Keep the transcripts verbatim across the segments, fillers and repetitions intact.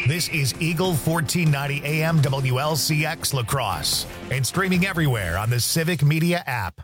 This is Eagle fourteen ninety A M W L C X La Crosse and streaming everywhere on the Civic Media app.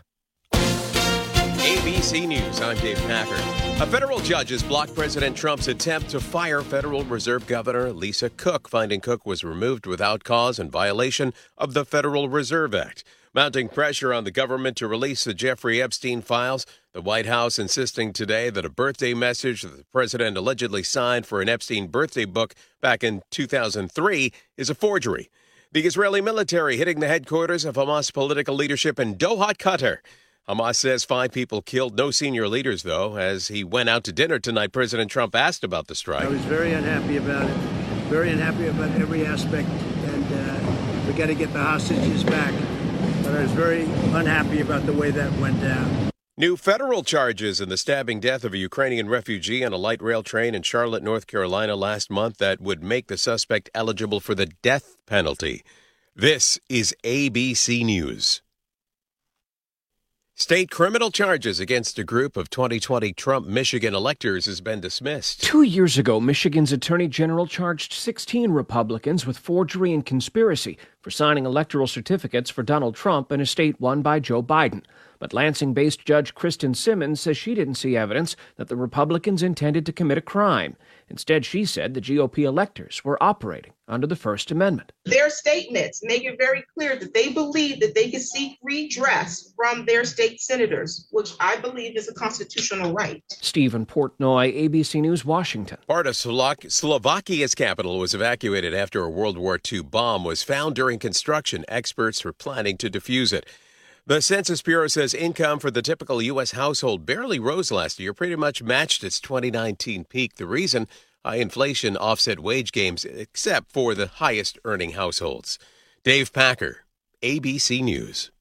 A B C News, I'm Dave Packer. A federal judge has blocked President Trump's attempt to fire Federal Reserve Governor Lisa Cook, finding Cook was removed without cause in violation of the Federal Reserve Act. Mounting pressure on the government to release the Jeffrey Epstein files, the White House insisting today that a birthday message that the president allegedly signed for an Epstein birthday book back in two thousand three is a forgery. The Israeli military hitting the headquarters of Hamas political leadership in Doha, Qatar. Hamas says five people killed, no senior leaders, though. As he went out to dinner tonight, President Trump asked about the strike. I was very unhappy about it, very unhappy about every aspect, and uh, we got to get the hostages back. But I was very unhappy about the way that went down. New federal charges in the stabbing death of a Ukrainian refugee on a light rail train in Charlotte, North Carolina last month that would make the suspect eligible for the death penalty. This is A B C News. State criminal charges against a group of twenty twenty Trump Michigan electors has been dismissed. Two years ago, Michigan's Attorney General charged sixteen Republicans with forgery and conspiracy for signing electoral certificates for Donald Trump in a state won by Joe Biden. But Lansing-based Judge Kristen Simmons says she didn't see evidence that the Republicans intended to commit a crime. Instead, she said the G O P electors were operating under the First Amendment. Their statements make it very clear that they believe that they can seek redress from their state senators, which I believe is a constitutional right. Stephen Portnoy, A B C News, Washington. Part of Slovak- Slovakia's capital was evacuated after a World War Two bomb was found during construction. Experts were planning to defuse it. The Census Bureau says income for the typical U S household barely rose last year, pretty much matched its twenty nineteen peak. The reason? High inflation offset wage gains, except for the highest earning households. Dave Packer, A B C News.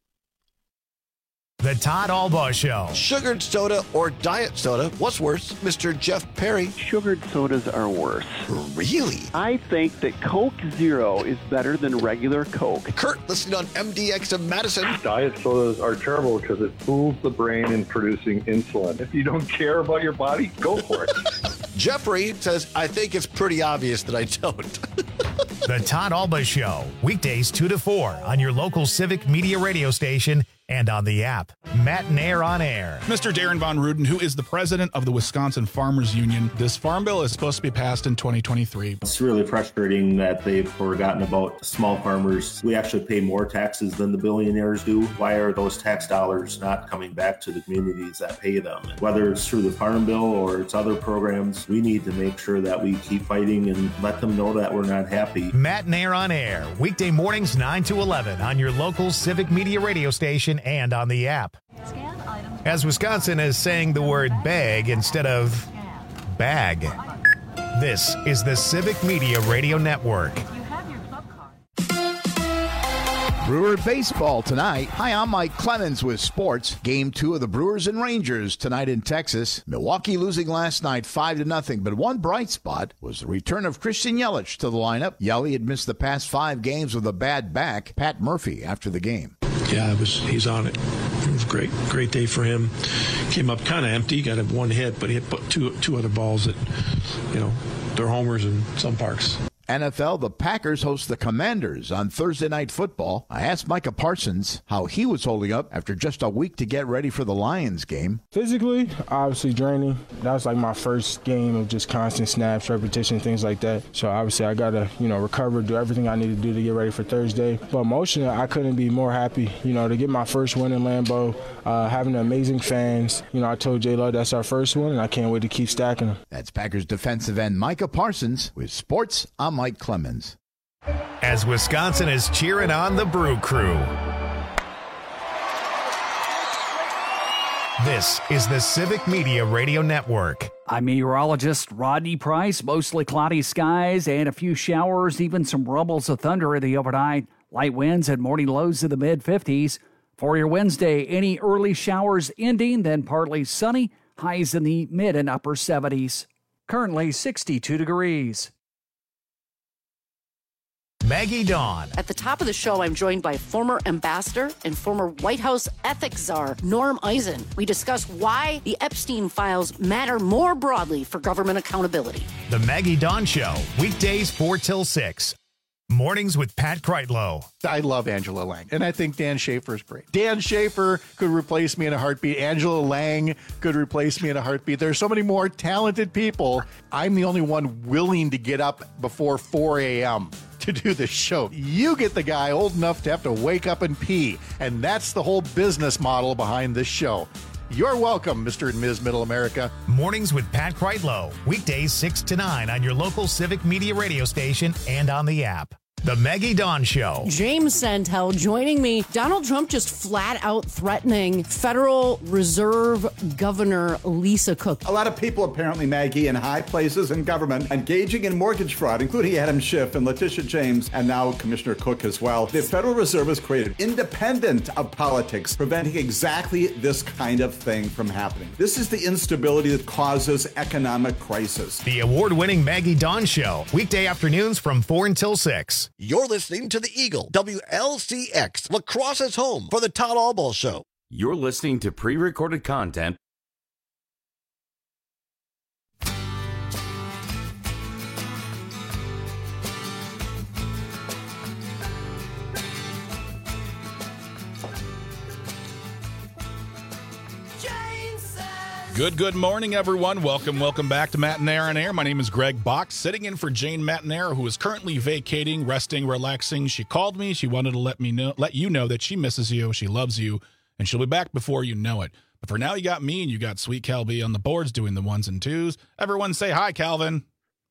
The Todd Albaugh Show. Sugared soda or diet soda? What's worse? Mister Jeff Perry. Sugared sodas are worse. Really? I think that Coke Zero is better than regular Coke. Kurt, listening on M D X of Madison. Diet sodas are terrible because it fools the brain in producing insulin. If you don't care about your body, go for it. Jeffrey says, I think it's pretty obvious that I don't. The Todd Albaugh Show. Weekdays two to four on your local Civic Media radio station and on the app. Matt and Air on Air. Mister Darren Von Ruden, who is the president of the Wisconsin Farmers Union. This farm bill is supposed to be passed in twenty twenty-three. It's really frustrating that they've forgotten about small farmers. We actually pay more taxes than the billionaires do. Why are those tax dollars not coming back to the communities that pay them? Whether it's through the farm bill or it's other programs, we need to make sure that we keep fighting and let them know that we're not happy. Matt and Air on Air. Weekday mornings nine to eleven on your local Civic Media radio station and on the app. As Wisconsin is saying the word bag instead of bag. This is the Civic Media Radio Network. Brewer baseball tonight. Hi, I'm Mike Clemens with sports. Game two of the Brewers and Rangers tonight in Texas. Milwaukee losing last night five to nothing, but one bright spot was the return of Christian Yelich to the lineup. Yelich had missed the past five games with a bad back. Pat Murphy after the game. Yeah, it was. He's on it. It was a great, great day for him. Came up kind of empty, got a one hit, but he hit two two other balls that, you know, they're homers in some parks. N F L, the Packers host the Commanders on Thursday Night Football. I asked Micah Parsons how he was holding up after just a week to get ready for the Lions game. Physically, obviously draining. That was like my first game of just constant snaps, repetition, things like that. So obviously I got to, you know, recover, do everything I need to do to get ready for Thursday. But emotionally, I couldn't be more happy, you know, to get my first win in Lambeau, uh, having amazing fans. You know, I told J-Lo that's our first one, and I can't wait to keep stacking them. That's Packers defensive end Micah Parsons with Sports. I'm Mike Clemens. As Wisconsin is cheering on the Brew Crew. This is the Civic Media Radio Network. I'm meteorologist Rodney Price. Mostly cloudy skies and a few showers, even some rumbles of thunder in the overnight. Light winds and morning lows in the mid fifties. For your Wednesday, any early showers ending, then partly sunny. Highs in the mid and upper seventies. Currently sixty-two degrees. Maggie Dawn. At the top of the show, I'm joined by former ambassador and former White House ethics czar, Norm Eisen. We discuss why the Epstein files matter more broadly for government accountability. The Maggie Dawn Show, weekdays four till six. Mornings with Pat Kreitlow. I love Angela Lang, and I think Dan Schaefer is great. Dan Schaefer could replace me in a heartbeat. Angela Lang could replace me in a heartbeat. There's so many more talented people. I'm the only one willing to get up before four a.m. to do this show. You get the guy old enough to have to wake up and pee, and that's the whole business model behind this show. You're welcome, Mister and Miz Middle America. Mornings with Pat Kreitlow, weekdays six to nine on your local Civic Media radio station and on the app. The Maggie Dawn Show. James Santel joining me. Donald Trump just flat out threatening Federal Reserve Governor Lisa Cook. A lot of people, apparently, Maggie, in high places in government engaging in mortgage fraud, including Adam Schiff and Letitia James, and now Commissioner Cook as well. The Federal Reserve has created, independent of politics, preventing exactly this kind of thing from happening. This is the instability that causes economic crisis. The award-winning Maggie Dawn Show, weekday afternoons from four until six. You're listening to the Eagle, W L C X, La Crosse's home for the Todd Albaugh Show. You're listening to pre-recorded content. Good, good morning, everyone. Welcome, welcome back to Mattinaire on Air. My name is Greg Bach, sitting in for Jane Mattinaire, who is currently vacating, resting, relaxing. She called me. She wanted to let me know, let you know that she misses you, she loves you, and she'll be back before you know it. But for now, you got me, and you got Sweet Cal B on the boards doing the ones and twos. Everyone say hi, Calvin.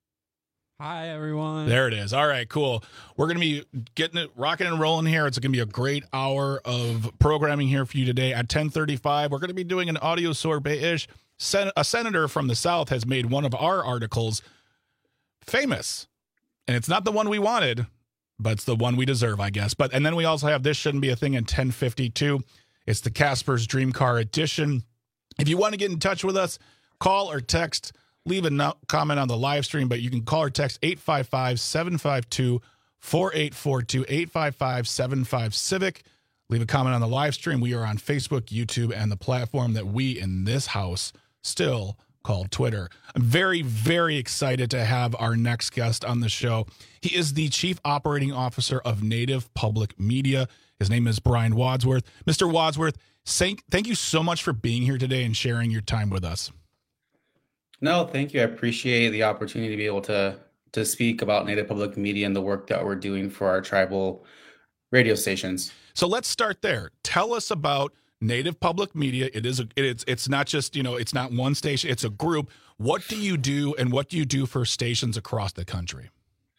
Hi, everyone. There it is. All right, cool. We're going to be getting it, rocking and rolling here. It's going to be a great hour of programming here for you today. At ten thirty-five, we're going to be doing an audio sorbet-ish. Sen- a senator from the South has made one of our articles famous. And it's not the one we wanted, but it's the one we deserve, I guess. But and then we also have This Shouldn't Be a Thing at ten fifty-two. It's the Casper's Dream Car Edition. If you want to get in touch with us, call or text. Leave a no- comment on the live stream, but you can call or text eight five five, seven five two, four eight four two, eight five five, seven five, Civic. Leave a comment on the live stream. We are on Facebook, YouTube, and the platform that we in this house still call Twitter. I'm very, very excited to have our next guest on the show. He is the Chief Operating Officer of Native Public Media. His name is Brian Wadsworth. Mister Wadsworth, thank you so much for being here today and sharing your time with us. No, thank you. I appreciate the opportunity to be able to to speak about Native Public Media and the work that we're doing for our tribal radio stations. So let's start there. Tell us about Native Public Media. It is a, it's it's not just, you know, it's not one station, it's a group. What do you do and what do you do for stations across the country?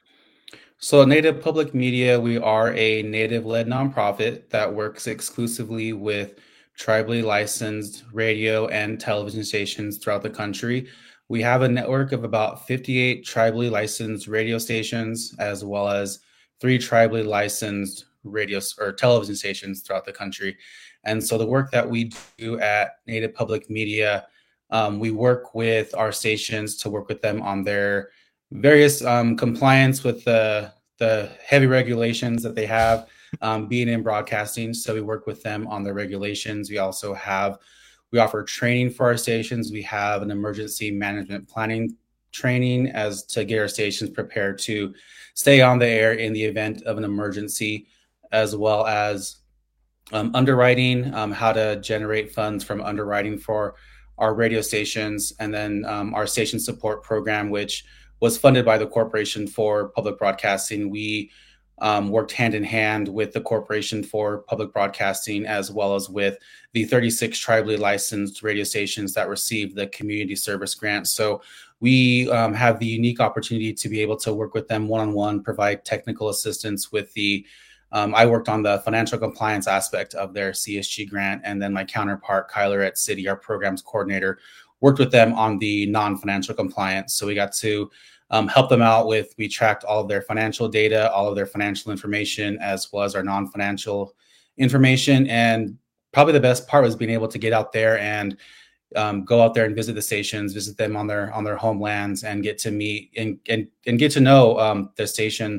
So Native Public Media, we are a Native-led nonprofit that works exclusively with tribally licensed radio and television stations throughout the country. We have a network of about fifty-eight tribally licensed radio stations, as well as three tribally licensed radio or television stations throughout the country. And so the work that we do at Native Public Media, um, we work with our stations to work with them on their various um, compliance with the, the heavy regulations that they have um, being in broadcasting. So we work with them on their regulations. We also have We offer training for our stations. We have an emergency management planning training as to get our stations prepared to stay on the air in the event of an emergency, as well as um, underwriting, um, how to generate funds from underwriting for our radio stations, and then um, our station support program, which was funded by the Corporation for Public Broadcasting. We Um, worked hand in hand with the Corporation for Public Broadcasting, as well as with the thirty-six tribally licensed radio stations that received the community service grant. So we um, have the unique opportunity to be able to work with them one-on-one, provide technical assistance with the, um, I worked on the financial compliance aspect of their C S G grant, and then my counterpart, Kyler at City, our programs coordinator, worked with them on the non-financial compliance. So we got to Um, help them out with, we tracked all of their financial data, all of their financial information, as well as our non-financial information. And probably the best part was being able to get out there and um, go out there and visit the stations, visit them on their on their homelands, and get to meet and and, and get to know um, the station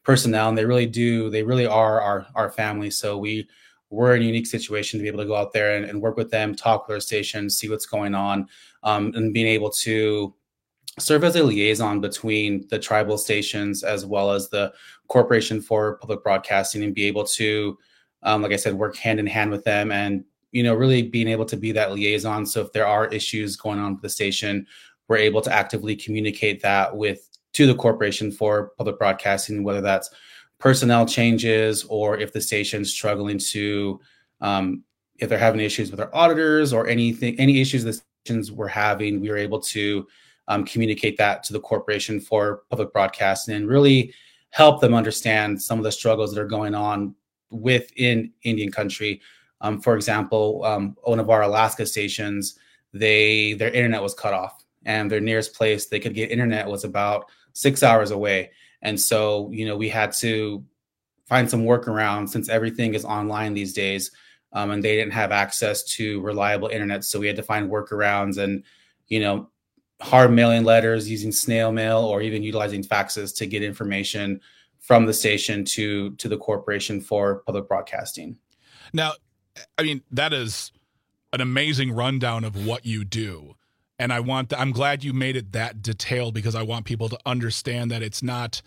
personnel, and they really do, they really are our, our family. So we, we're in a unique situation to be able to go out there and, and work with them, talk with our stations, see what's going on, um, and being able to serve as a liaison between the tribal stations as well as the Corporation for Public Broadcasting, and be able to, um, like I said, work hand in hand with them, and, you know, really being able to be that liaison. So if there are issues going on with the station, we're able to actively communicate that with to the Corporation for Public Broadcasting, whether that's personnel changes or if the station's struggling to, um, if they're having issues with their auditors or anything, any issues the stations were having, we were able to um, communicate that to the Corporation for Public Broadcasting and really help them understand some of the struggles that are going on within Indian country. Um, for example, um, one of our Alaska stations, they their internet was cut off, and their nearest place they could get internet was about six hours away. And so, you know, we had to find some workaround since everything is online these days, um, and they didn't have access to reliable internet. So we had to find workarounds and, you know, hard mailing letters, using snail mail, or even utilizing faxes to get information from the station to, to the Corporation for Public Broadcasting. Now, I mean, that is an amazing rundown of what you do. And I want, the, I'm glad you made it that detailed, because I want people to understand that it's not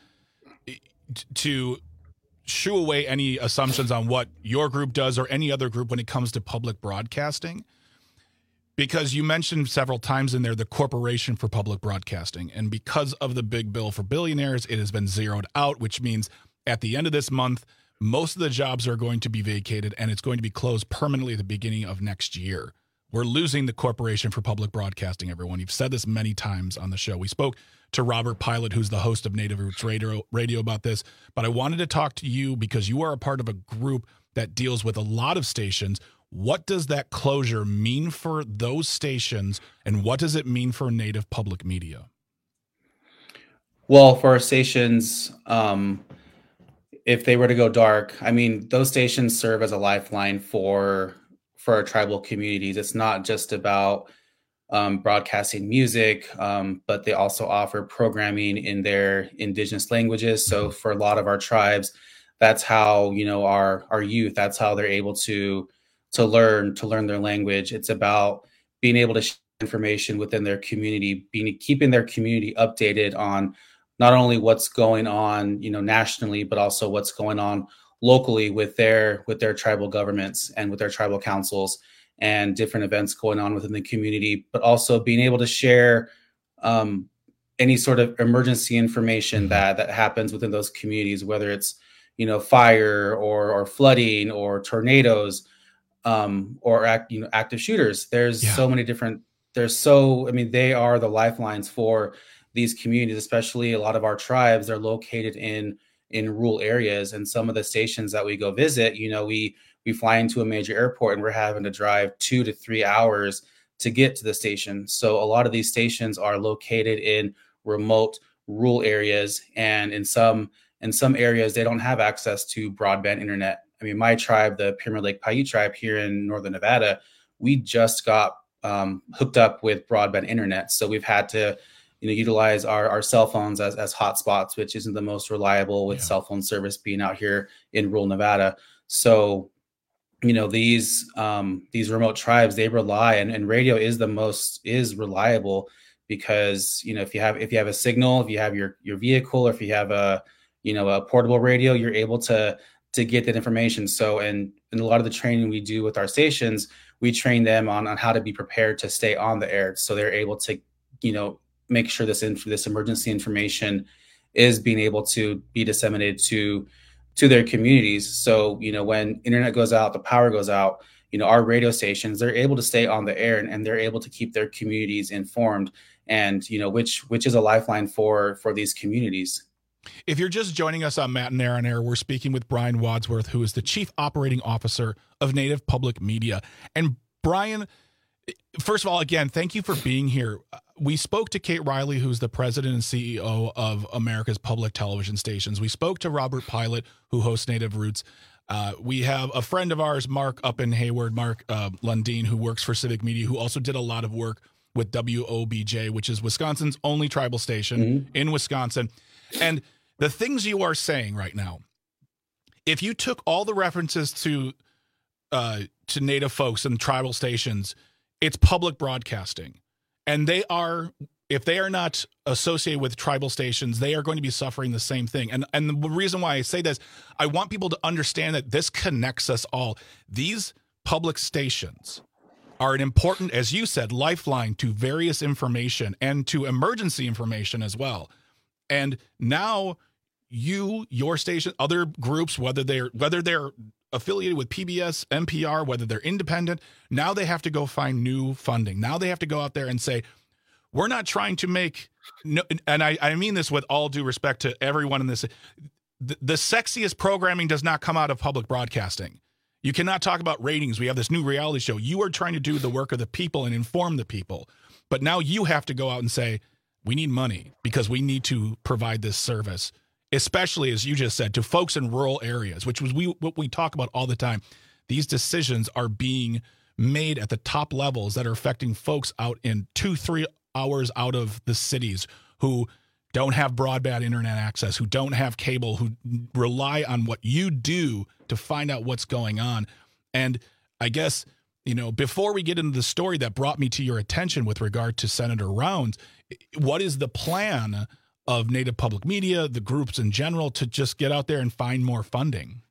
to shoo away any assumptions on what your group does or any other group when it comes to public broadcasting. Because you mentioned several times in there the Corporation for Public Broadcasting. And because of the big bill for billionaires, it has been zeroed out, which means at the end of this month, most of the jobs are going to be vacated, and it's going to be closed permanently at the beginning of next year. We're losing the Corporation for Public Broadcasting, everyone. You've said this many times on the show. We spoke to Robert Pilot, who's the host of Native Roots Radio, Radio about this, but I wanted to talk to you because you are a part of a group that deals with a lot of stations. What does that closure mean for those stations, and what does it mean for Native public media? Well, for our stations, um, if they were to go dark, I mean, those stations serve as a lifeline for for our tribal communities. It's not just about um, broadcasting music, um, but they also offer programming in their indigenous languages. So for a lot of our tribes, that's how, you know, our our youth, that's how they're able to to learn to learn their language. It's about being able to share information within their community, being keeping their community updated on not only what's going on, you know, nationally, but also what's going on locally with their with their tribal governments and with their tribal councils and different events going on within the community, but also being able to share um, any sort of emergency information that that happens within those communities, whether it's, you know, fire or or flooding or tornadoes um, or act, you know, active shooters. There's yeah. so many different. There's so I mean, they are the lifelines for these communities, especially a lot of our tribes are located in in rural areas, and some of the stations that we go visit, you know, we we fly into a major airport and we're having to drive two to three hours to get to the station. So a lot of these stations are located in remote rural areas, and in some in some areas they don't have access to broadband internet. I mean, my tribe, the Pyramid Lake Paiute tribe here in northern Nevada, we just got um, hooked up with broadband internet, so we've had to, you know, utilize our, our cell phones as, as hotspots, which isn't the most reliable with yeah. cell phone service being out here in rural Nevada. So, you know, these um, these remote tribes, they rely, and, and radio is the most is reliable because, you know, if you have if you have a signal, if you have your your vehicle, or if you have a, you know, a portable radio, you're able to to get that information. So, and in a lot of the training we do with our stations, we train them on, on how to be prepared to stay on the air. So they're able to, you know, make sure this inf- this emergency information is being able to be disseminated to to their communities. So, you know, when internet goes out, the power goes out, you know, our radio stations, they're able to stay on the air, and, and they're able to keep their communities informed, and, you know, which which is a lifeline for for these communities. If you're just joining us on Matt and Air on Air, we're speaking with Brian Wadsworth, who is the Chief Operating Officer of Native Public Media. And Brian, first of all, again, thank you for being here. We spoke to Kate Riley, who's the president and C E O of America's Public Television Stations. We spoke to Robert Pilot, who hosts Native Roots. Uh, we have a friend of ours, Mark, up in Hayward, Mark uh, Lundeen, who works for Civic Media, who also did a lot of work with W O B J, which is Wisconsin's only tribal station mm-hmm. in Wisconsin. And the things you are saying right now, if you took all the references to uh, to Native folks and tribal stations, it's public broadcasting. And they are, if they are not associated with tribal stations, they are going to be suffering the same thing. And and the reason why I say this, I want people to understand that this connects us all. These public stations are an important, as you said, lifeline to various information and to emergency information as well. And now you, your station, other groups, whether they're whether they're affiliated with P B S, N P R, whether they're independent, now they have to go find new funding. Now they have to go out there and say, we're not trying to make, no, and I, I mean this with all due respect to everyone in this, the, the sexiest programming does not come out of public broadcasting. You cannot talk about ratings. We have this new reality show. You are trying to do the work of the people and inform the people. But now you have to go out and say, we need money because we need to provide this service, especially, as you just said, to folks in rural areas, which was we what we talk about all the time. These decisions are being made at the top levels that are affecting folks out in two, three hours out of the cities who don't have broadband internet access, who don't have cable, who rely on what you do to find out what's going on. And I guess, you know, before we get into the story that brought me to your attention with regard to Senator Rounds, what is the plan of Native Public Media, the groups in general, to just get out there and find more funding?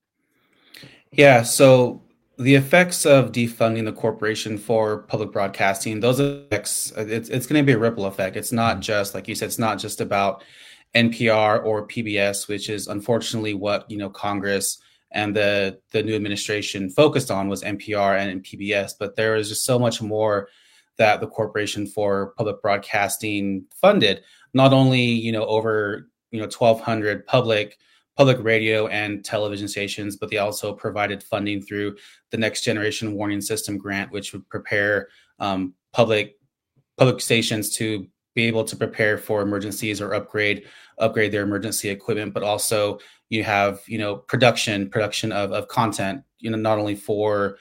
Yeah, so the effects of defunding the Corporation for Public Broadcasting, those effects, it's, it's going to be a ripple effect. It's not just, like you said, it's not just about N P R or P B S, which is unfortunately what, you know, Congress and the, the new administration focused on was N P R and P B S. But there is just so much more that the Corporation for Public Broadcasting funded, not only, you know, over, you know, twelve hundred public public radio and television stations, but they also provided funding through the Next Generation Warning System grant, which would prepare um, public public stations to be able to prepare for emergencies or upgrade upgrade their emergency equipment. But also you have, you know, production production of, of content, you know, not only for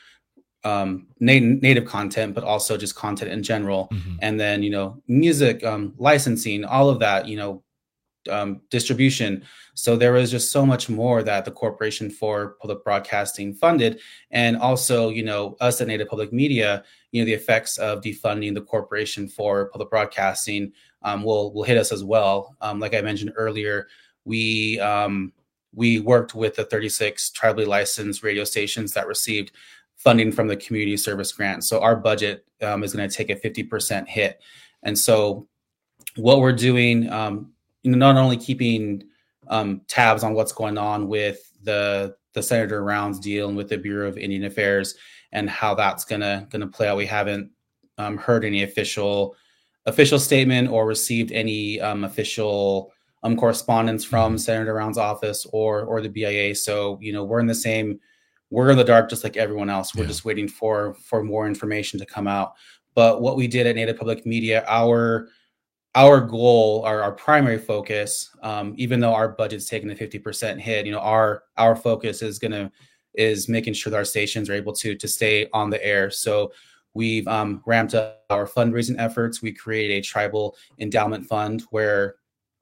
um, native, native content, but also just content in general. Mm-hmm. And then, you know, music, um, licensing, all of that, you know, um, distribution. So there was just so much more that the Corporation for Public Broadcasting funded. And also, you know, us at Native Public Media, you know, the effects of defunding the Corporation for Public Broadcasting um, will, will hit us as well. Um, like I mentioned earlier, we, um, we worked with the thirty-six tribally licensed radio stations that received funding from the community service grant. So our budget um, is going to take a fifty percent hit. And so what we're doing, um, you know, not only keeping um, tabs on what's going on with the the Senator Rounds deal and with the Bureau of Indian Affairs and how that's gonna gonna play out. We haven't um, heard any official official statement or received any um, official um, correspondence from Senator Rounds' office or or the B I A. So, you know, we're in the same. We're in the dark just like everyone else. We're yeah. just waiting for for more information to come out. But what we did at Native Public Media, our our goal, our, our primary focus, um, even though our budget's taking a fifty percent hit, you know, our our focus is gonna is making sure that our stations are able to to stay on the air. So we've um, ramped up our fundraising efforts. We created a tribal endowment fund where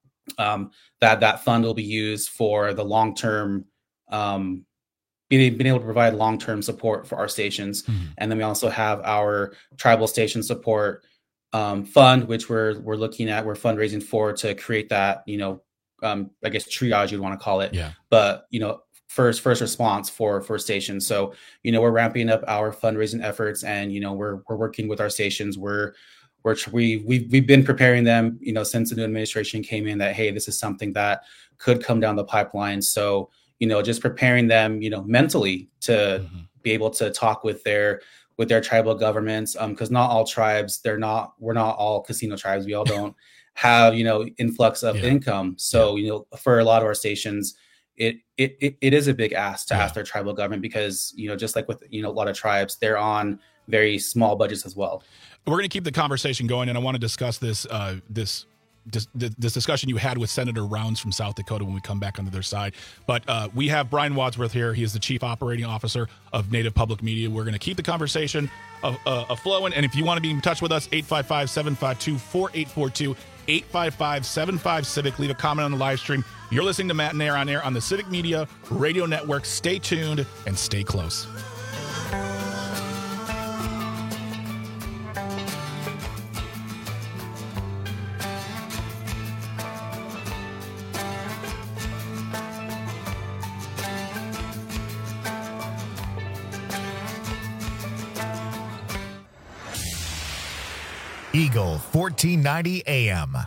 um, that that fund will be used for the long term. Um, Being, being able to provide long-term support for our stations. Mm-hmm. And then we also have our tribal station support um, fund, which we're we're looking at, we're fundraising for to create that, you know, um, I guess triage you'd want to call it. Yeah. But, you know, first first response for for stations. So, you know, we're ramping up our fundraising efforts and, you know, we're we're working with our stations. We're we're we we've we've been preparing them, you know, since the new administration came in that, hey, this is something that could come down the pipeline. So, you know, just preparing them, you know, mentally to mm-hmm. be able to talk with their with their tribal governments. Um, because not all tribes, they're not, we're not all casino tribes. We all don't have, you know, influx of yeah. income. So, yeah. you know, for a lot of our stations, it it it, it is a big ask to yeah. ask their tribal government because, you know, just like with, you know, a lot of tribes, they're on very small budgets as well. We're going to keep the conversation going, and I want to discuss this uh this This, this discussion you had with Senator Rounds from South Dakota when we come back onto their side. But uh, we have Brian Wadsworth here. He is the Chief Operating Officer of Native Public Media. We're going to keep the conversation of, uh, of flowing. And if you want to be in touch with us, eight five five, seven five two, four eight four two, eight five five, seven five, CIVIC. Leave a comment on the live stream. You're listening to Matt and Air on Air on the Civic Media Radio Network. Stay tuned and stay close. Eagle fourteen ninety A M.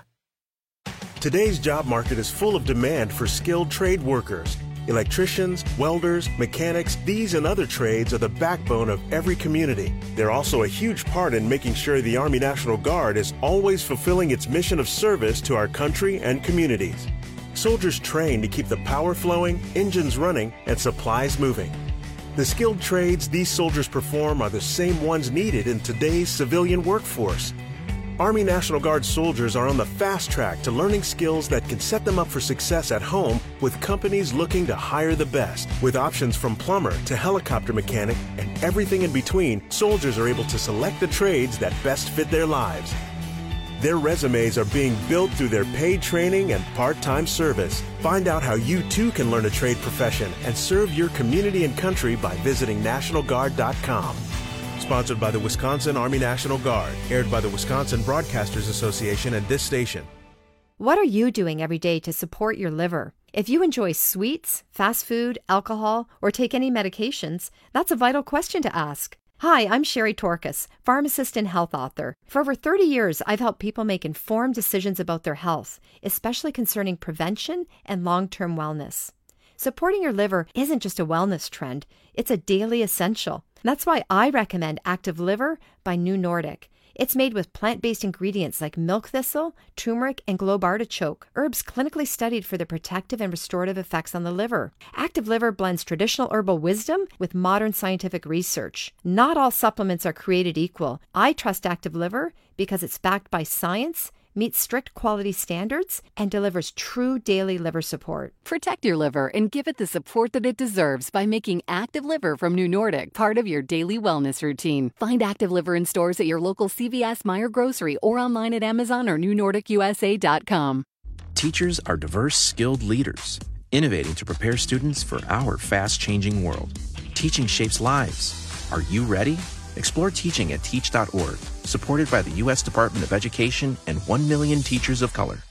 Today's job market is full of demand for skilled trade workers. Electricians, welders, mechanics, these and other trades are the backbone of every community. They're also a huge part in making sure the Army National Guard is always fulfilling its mission of service to our country and communities. Soldiers train to keep the power flowing, engines running, and supplies moving. The skilled trades these soldiers perform are the same ones needed in today's civilian workforce. Army National Guard soldiers are on the fast track to learning skills that can set them up for success at home with companies looking to hire the best. With options from plumber to helicopter mechanic and everything in between, soldiers are able to select the trades that best fit their lives. Their resumes are being built through their paid training and part-time service. Find out how you too can learn a trade profession and serve your community and country by visiting National Guard dot com. Sponsored by the Wisconsin Army National Guard. Aired by the Wisconsin Broadcasters Association and this station. What are you doing every day to support your liver? If you enjoy sweets, fast food, alcohol, or take any medications, that's a vital question to ask. Hi, I'm Sherry Torkas, pharmacist and health author. For over thirty years, I've helped people make informed decisions about their health, especially concerning prevention and long-term wellness. Supporting your liver isn't just a wellness trend, it's a daily essential. That's why I recommend Active Liver by New Nordic. It's made with plant-based ingredients like milk thistle, turmeric, and globe artichoke, herbs clinically studied for their protective and restorative effects on the liver. Active Liver blends traditional herbal wisdom with modern scientific research. Not all supplements are created equal. I trust Active Liver because it's backed by science, meets strict quality standards, and delivers true daily liver support. Protect your liver and give it the support that it deserves by making Active Liver from New Nordic part of your daily wellness routine. Find Active Liver in stores at your local C V S, Meijer Grocery, or online at Amazon or new nordic u s a dot com. Teachers are diverse, skilled leaders, innovating to prepare students for our fast-changing world. Teaching shapes lives. Are you ready? Explore teaching at teach dot org, supported by the U S Department of Education and one million teachers of color.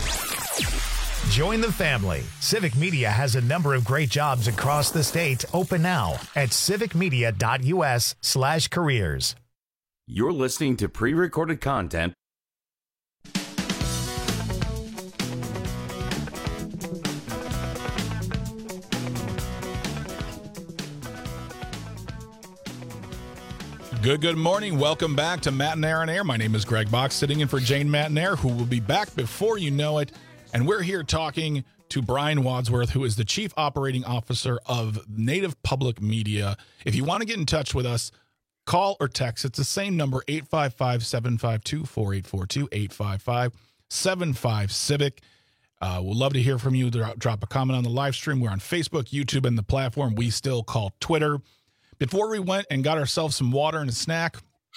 Join the family. Civic Media has a number of great jobs across the state open now at civic media dot u s slash careers. You're listening to pre-recorded content. Good, good morning. Welcome back to Matt and Air on Air. My name is Greg Box, sitting in for Jane Matt and Air, who will be back before you know it. And we're here talking to Brian Wadsworth, who is the Chief Operating Officer of Native Public Media. If you want to get in touch with us, call or text. It's the same number, eight five five, seven five two, four eight four two, eight five five, seven five, CIVIC. Uh, we'd love to hear from you. Drop a comment on the live stream. We're on Facebook, YouTube, and the platform we still call Twitter. Before we went and got ourselves some water and a snack,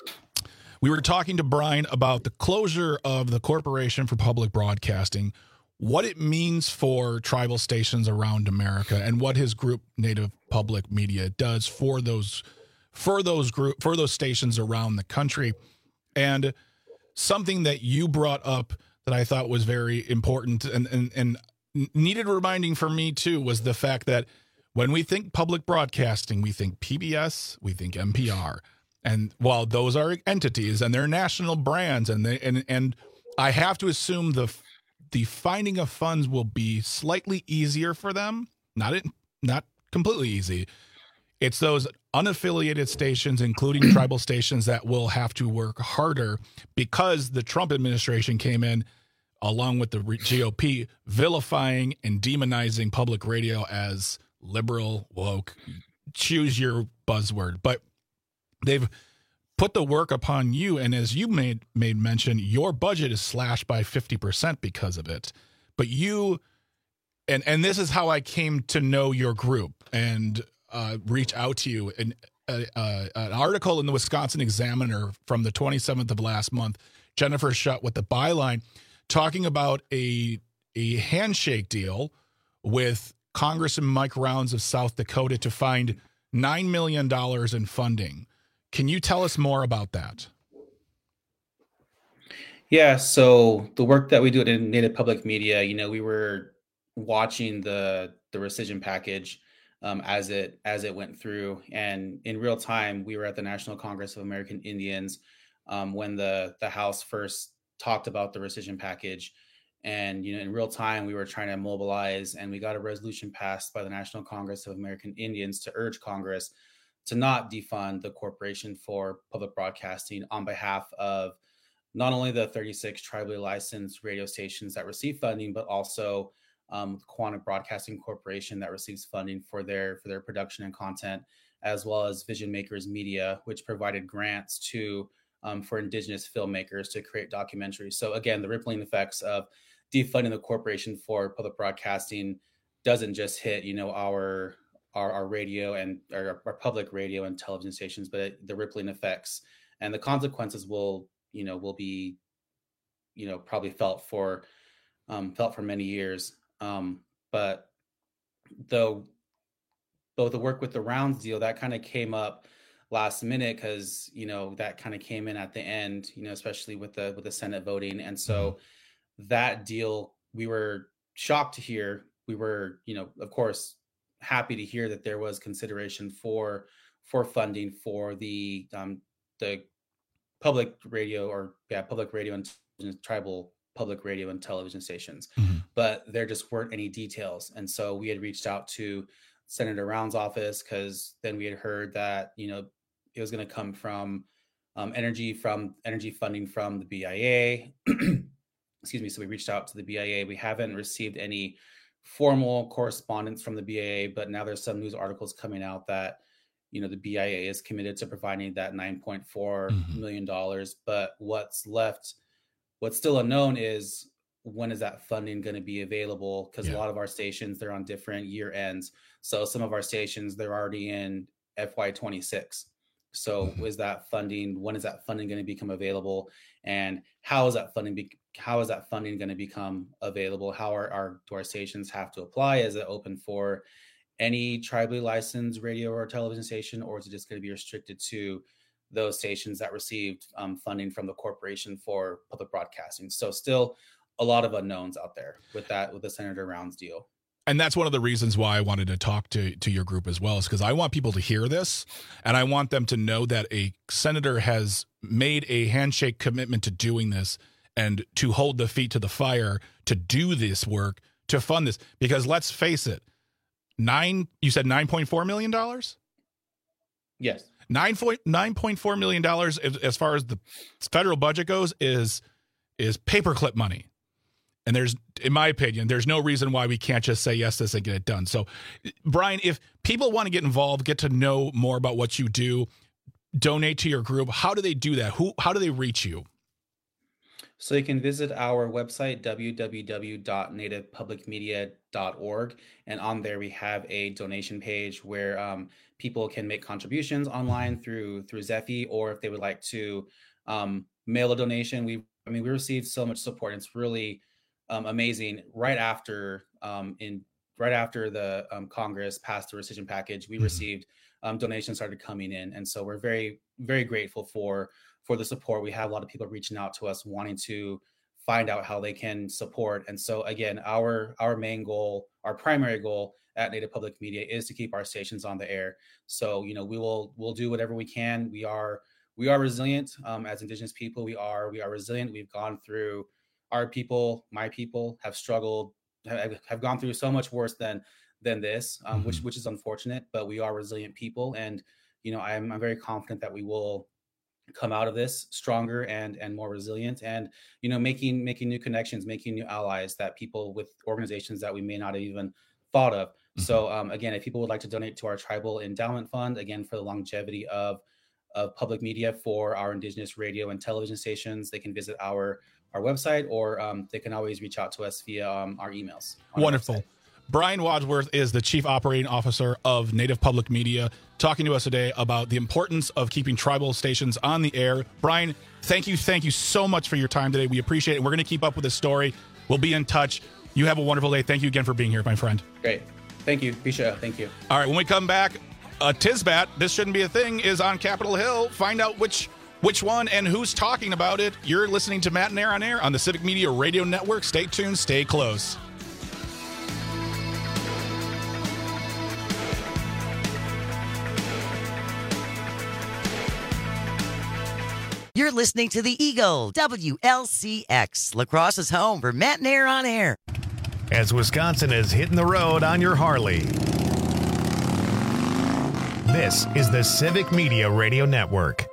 we were talking to Brian about the closure of the Corporation for Public Broadcasting, what it means for tribal stations around America, and what his group, Native Public Media, does for those for those group for those stations around the country. And something that you brought up that I thought was very important and and, and needed reminding for me too was the fact that when we think public broadcasting, we think P B S, we think N P R. And while those are entities and they're national brands, and they and and I have to assume the the finding of funds will be slightly easier for them, not it, not completely easy. It's those unaffiliated stations, including tribal stations, that will have to work harder because the Trump administration came in, along with the G O P, vilifying and demonizing public radio as liberal, woke, choose your buzzword. But they've put the work upon you, and as you made made mention, your budget is slashed by fifty percent because of it. But you, and and this is how I came to know your group and uh, reach out to you. And uh, uh, an article in the Wisconsin Examiner from the twenty-seventh of last month, Jennifer Shutt with the byline, talking about a a handshake deal with Congressman Mike Rounds of South Dakota to find nine million dollars in funding. Can you tell us more about that? Yeah, so the work that we do at Native Public Media, you know, we were watching the the rescission package um, as it as it went through, and in real time, we were at the National Congress of American Indians um, when the the House first talked about the rescission package, and you know, in real time, we were trying to mobilize, and we got a resolution passed by the National Congress of American Indians to urge Congress to not defund the Corporation for Public Broadcasting on behalf of not only the thirty-six tribally licensed radio stations that receive funding, but also um, the Quantic Broadcasting Corporation that receives funding for their for their production and content, as well as Vision Makers Media, which provided grants to um, for Indigenous filmmakers to create documentaries. So again, the rippling effects of defunding the Corporation for Public Broadcasting doesn't just hit, you know, our our, our radio and our, our public radio and television stations, but it, the rippling effects and the consequences will, you know, will be, you know, probably felt for, um, felt for many years. Um, but though, though the work with the Rounds deal, that kind of came up last minute because, you know, that kind of came in at the end, you know, especially with the, with the Senate voting. And so that deal, we were shocked to hear, we were, you know, of course, happy to hear that there was consideration for, for funding for the, um, the, public radio or yeah, public radio and tribal public radio and television stations, mm-hmm. but there just weren't any details. And so we had reached out to Senator Rounds' office because then we had heard that, you know, it was going to come from um, energy from energy funding from the B I A. Excuse me. So we reached out to the B I A. We haven't received any formal correspondence from the B I A, but now there's some news articles coming out that, you know, the B I A is committed to providing that nine point four mm-hmm. million dollars. But what's left, what's still unknown is when is that funding going to be available? Because yeah. a lot of our stations, they're on different year ends. So some of our stations, they're already in F Y twenty-six. So mm-hmm. is that funding, when is that funding going to become available? And how is that funding, be, how is that funding going to become available? How are our, do our stations have to apply? Is it open for any tribally licensed radio or television station, or is it just going to be restricted to those stations that received um, funding from the Corporation for Public Broadcasting? So still a lot of unknowns out there with that, with the Senator Rounds deal. And that's one of the reasons why I wanted to talk to, to your group as well, is because I want people to hear this, and I want them to know that a senator has made a handshake commitment to doing this and to hold the feet to the fire to do this work, to fund this. Because let's face it, Nine, you said nine point four million dollars? Yes. Nine point nine point four million dollars as far as the federal budget goes is is paperclip money. And there's, in my opinion, there's no reason why we can't just say yes to this and get it done. So, Brian, if people want to get involved, get to know more about what you do, donate to your group, how do they do that? Who, how do they reach you? So you can visit our website, w w w dot native public media dot org. And on there, we have a donation page where um, people can make contributions online through through Zephy, or if they would like to um, mail a donation. We, I mean, we received so much support. It's really um, amazing. Right after um, in right after the um, Congress passed the rescission package, we mm-hmm. received um, donations started coming in. And so we're very, very grateful for for the support. We have a lot of people reaching out to us wanting to find out how they can support. And so again, our our main goal, our primary goal at Native Public Media is to keep our stations on the air. So, you know, we will we'll do whatever we can. We are we are resilient um, as Indigenous people. We are we are resilient. We've gone through, our people, my people have struggled, have, have gone through so much worse than than this, um, mm-hmm. which which is unfortunate, but we are resilient people. And, you know, I'm I'm very confident that we will come out of this stronger and and more resilient, and you know making making new connections, making new allies, that people with organizations that we may not have even thought of. Mm-hmm. So um, again, if people would like to donate to our tribal endowment fund, again for the longevity of of public media for our Indigenous radio and television stations, they can visit our our website, or um, they can always reach out to us via um, our emails. Wonderful. Brian Wadsworth is the Chief Operating Officer of Native Public Media, talking to us today about the importance of keeping tribal stations on the air. Brian, thank you. Thank you so much for your time today. We appreciate it. We're going to keep up with this story. We'll be in touch. You have a wonderful day. Thank you again for being here, my friend. Great. Thank you. Appreciate it. Thank you. All right, when we come back, a Tisbat, This Shouldn't Be a Thing, is on Capitol Hill. Find out which which one and who's talking about it. You're listening to Matt and Air on Air on the Civic Media Radio Network. Stay tuned. Stay close. You're listening to the Eagle, W L C X, La Crosse's home for Matt and Air on Air. As Wisconsin is hitting the road on your Harley. This is the Civic Media Radio Network.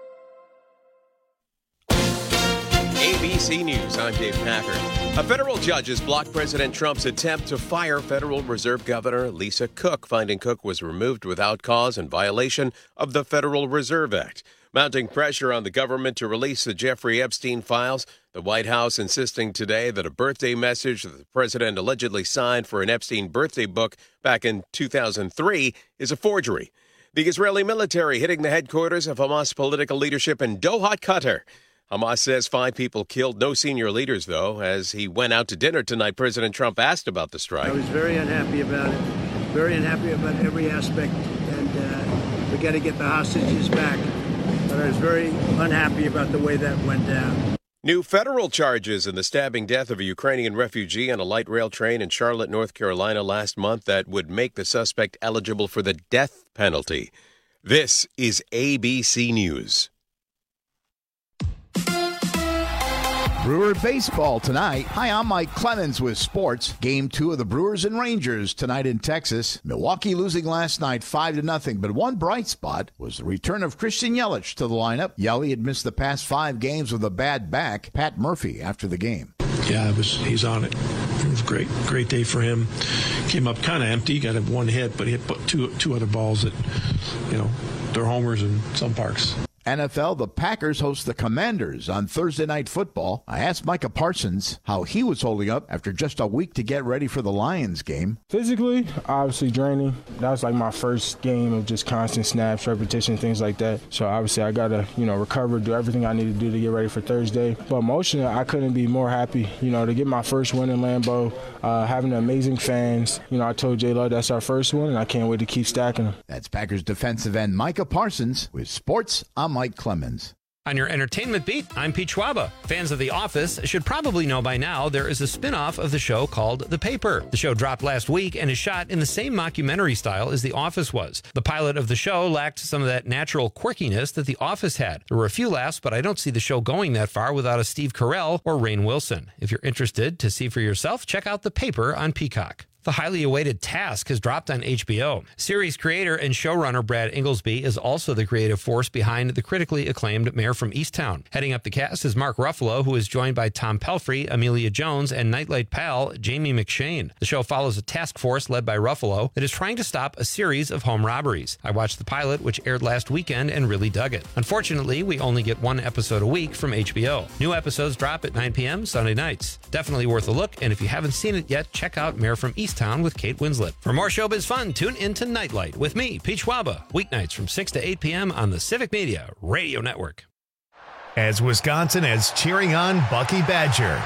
A B C News, I'm Dave Packard. A federal judge has blocked President Trump's attempt to fire Federal Reserve Governor Lisa Cook, finding Cook was removed without cause in violation of the Federal Reserve Act. Mounting pressure on the government to release the Jeffrey Epstein files, the White House insisting today that a birthday message that the president allegedly signed for an Epstein birthday book back in two thousand three is a forgery. The Israeli military hitting the headquarters of Hamas political leadership in Doha, Qatar. Hamas says five people killed, no senior leaders, though. As he went out to dinner tonight, President Trump asked about the strike. I was very unhappy about it, very unhappy about every aspect, and uh, we got to get the hostages back. But I was very unhappy about the way that went down. New federal charges in the stabbing death of a Ukrainian refugee on a light rail train in Charlotte, North Carolina last month that would make the suspect eligible for the death penalty. This is A B C News. Brewer baseball tonight. Hi, I'm Mike Clemens with sports. Game two of the Brewers and Rangers tonight in Texas. Milwaukee losing last night five to nothing, but one bright spot was the return of Christian Yelich to the lineup. Yelly had missed the past five games with a bad back. Pat Murphy after the game. Yeah, it was, he's on it. It was great. Great day for him. Came up kind of empty, got one hit, but he hit two, two other balls that, you know, they're homers in some parks. N F L, the Packers host the Commanders on Thursday Night Football. I asked Micah Parsons how he was holding up after just a week to get ready for the Lions game. Physically, obviously draining. That was like my first game of just constant snaps, repetition, things like that. So obviously I got to, you know, recover, do everything I need to do to get ready for Thursday. But emotionally, I couldn't be more happy, you know, to get my first win in Lambeau, uh, having amazing fans. You know, I told J-Lo that's our first one, and I can't wait to keep stacking them. That's Packers defensive end Micah Parsons with sports. I'm Mike Clemens. On your entertainment beat, I'm Pete Schwaba. Fans of The Office should probably know by now there is a spin-off of the show called The Paper. The show dropped last week and is shot in the same mockumentary style as The Office was. The pilot of the show lacked some of that natural quirkiness that The Office had. There were a few laughs, but I don't see the show going that far without a Steve Carell or Rainn Wilson. If you're interested to see for yourself, check out The Paper on Peacock. The highly awaited Task has dropped on H B O. Series creator and showrunner Brad Inglesby is also the creative force behind the critically acclaimed Mayor from Easttown. Heading up the cast is Mark Ruffalo, who is joined by Tom Pelphrey, Amelia Jones, and Nightlight pal Jamie McShane. The show follows a task force led by Ruffalo that is trying to stop a series of home robberies. I watched the pilot, which aired last weekend, and really dug it. Unfortunately, we only get one episode a week from H B O. New episodes drop at nine p.m. Sunday nights. Definitely worth a look, and if you haven't seen it yet, check out Mayor from Easttown with Kate Winslet. For more showbiz fun, tune in to Nightlight with me, Pete Schwaba, weeknights from six to eight p.m. on the Civic Media Radio Network. As Wisconsin is cheering on Bucky Badger.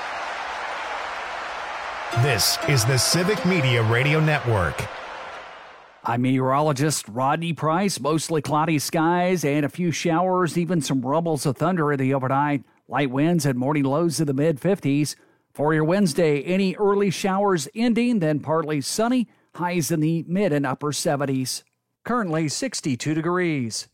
This is the Civic Media Radio Network. I'm meteorologist Rodney Price. Mostly cloudy skies and a few showers, even some rumbles of thunder in the overnight. Light winds and morning lows in the mid fifties. For your Wednesday, any early showers ending, then partly sunny, highs in the mid and upper seventies. Currently sixty-two degrees.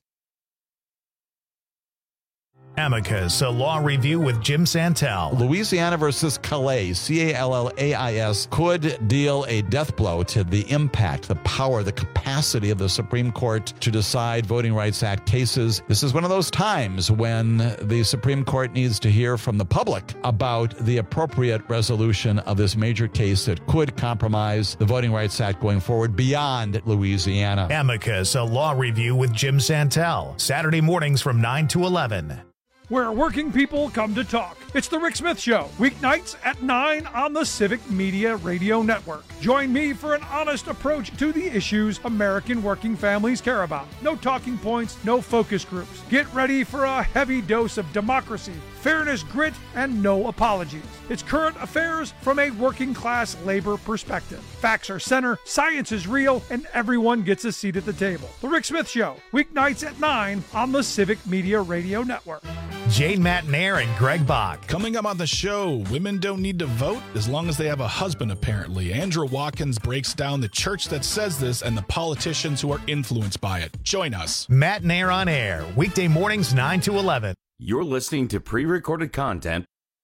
Amicus, a law review with Jim Santel. Louisiana versus Calais, C A L L A I S, could deal a death blow to the impact, the power, the capacity of the Supreme Court to decide Voting Rights Act cases. This is one of those times when the Supreme Court needs to hear from the public about the appropriate resolution of this major case that could compromise the Voting Rights Act going forward beyond Louisiana. Amicus, a law review with Jim Santel. Saturday mornings from nine to eleven. where working people come to talk. It's The Rick Smith Show, weeknights at nine on the Civic Media Radio Network. Join me for an honest approach to the issues American working families care about. No talking points, no focus groups. Get ready for a heavy dose of democracy, fairness, grit, and no apologies. It's current affairs from a working class labor perspective. Facts are center, science is real, and everyone gets a seat at the table. The Rick Smith Show, weeknights at nine on the Civic Media Radio Network. Jane Matnair and Greg Bach. Coming up on the show, women don't need to vote as long as they have a husband, apparently. Andrew Watkins breaks down the church that says this and the politicians who are influenced by it. Join us. Matnair on air, weekday mornings nine to eleven. You're listening to pre-recorded content.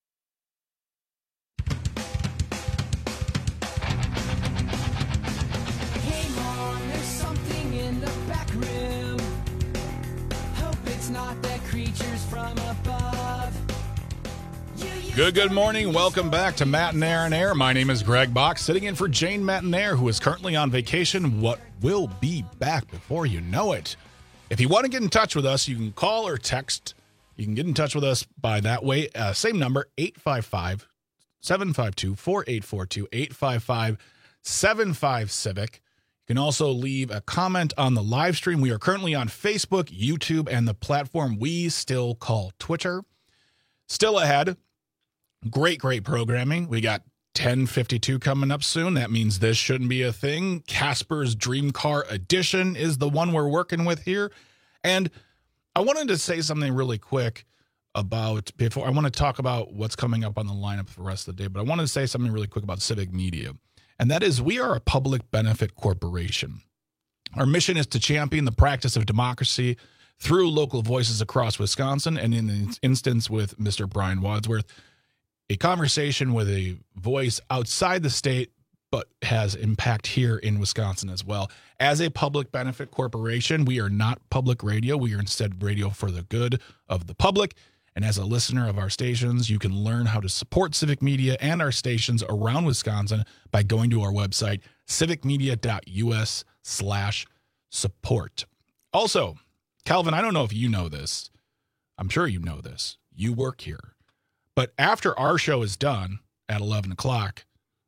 Hey Mom, there's something in the back room. Hope it's not the creatures from above. Good, good morning. Welcome back to Matnair and Air. My name is Greg Bach, sitting in for Jane Matnair, who is currently on vacation. What will be back before you know it. If you want to get in touch with us, you can call or text. You can get in touch with us by that way. Uh, same number, eight five five, seven five two, four eight four two, eight five five, seven five, CIVIC. You can also leave a comment on the live stream. We are currently on Facebook, YouTube, and the platform we still call Twitter. Still ahead. Great, great programming. We got ten fifty-two coming up soon. That means this shouldn't be a thing. Casper's Dream Car Edition is the one we're working with here. And I wanted to say something really quick about, before I want to talk about what's coming up on the lineup for the rest of the day, but I wanted to say something really quick about Civic Media. And that is, we are a public benefit corporation. Our mission is to champion the practice of democracy through local voices across Wisconsin, and in the instance with Mister Brian Wadsworth, a conversation with a voice outside the state, but has impact here in Wisconsin as well. As a public benefit corporation, we are not public radio. We are instead radio for the good of the public. And as a listener of our stations, you can learn how to support Civic Media and our stations around Wisconsin by going to our website, civicmedia.us slash support. Also, Calvin, I don't know if you know this. I'm sure you know this. You work here. But after our show is done at eleven o'clock,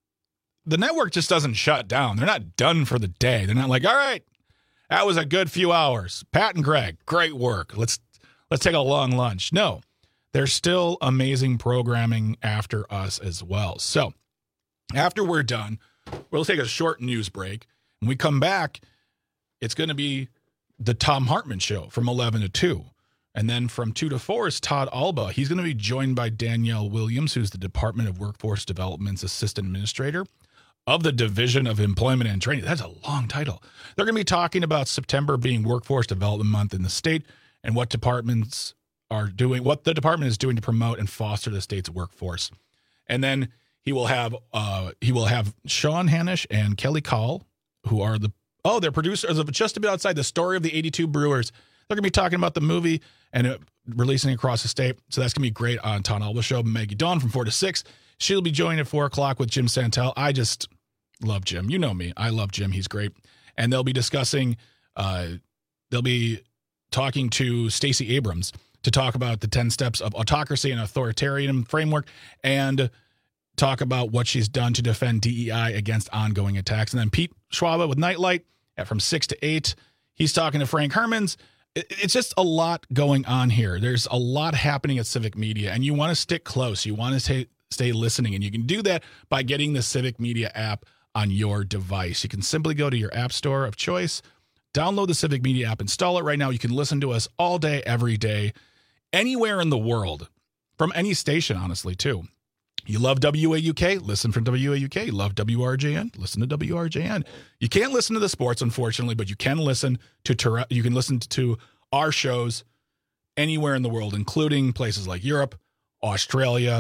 the network just doesn't shut down. They're not done for the day. They're not like, all right, that was a good few hours. Pat and Greg, great work. Let's let's take a long lunch. No, there's still amazing programming after us as well. So after we're done, we'll take a short news break. When we come back, it's going to be the Tom Hartman Show from eleven to two. And then from two to four is Todd Alba. He's going to be joined by Danielle Williams, who's the Department of Workforce Development's Assistant Administrator of the Division of Employment and Training. That's a long title. They're going to be talking about September being Workforce Development Month in the state and what departments are doing, what the department is doing to promote and foster the state's workforce. And then he will have uh, he will have Sean Hanish and Kelly Call, who are the oh they're producers of Just a Bit Outside, the story of the eighty-two Brewers. They're going to be talking about the movie and it, releasing it across the state. So that's going to be great on Todd Alba Show. Maggie Dawn from four to six. She'll be joining at four o'clock with Jim Santel. I just love Jim. You know me. I love Jim. He's great. And they'll be discussing, uh, they'll be talking to Stacey Abrams to talk about the ten steps of autocracy and authoritarian framework and talk about what she's done to defend D E I against ongoing attacks. And then Pete Schwaba with Nightlight at from six to eight. He's talking to Frank Hermans. It's just a lot going on here. There's a lot happening at Civic Media, and you want to stick close. You want to stay, stay listening, and you can do that by getting the Civic Media app on your device. You can simply go to your app store of choice, download the Civic Media app, install it right now. You can listen to us all day, every day, anywhere in the world, from any station, honestly, too. You love W A U K? Listen from W A U K. You love W R J N? Listen to W R J N. You can't listen to the sports, unfortunately, but you can listen to you can listen to our shows anywhere in the world, including places like Europe, Australia,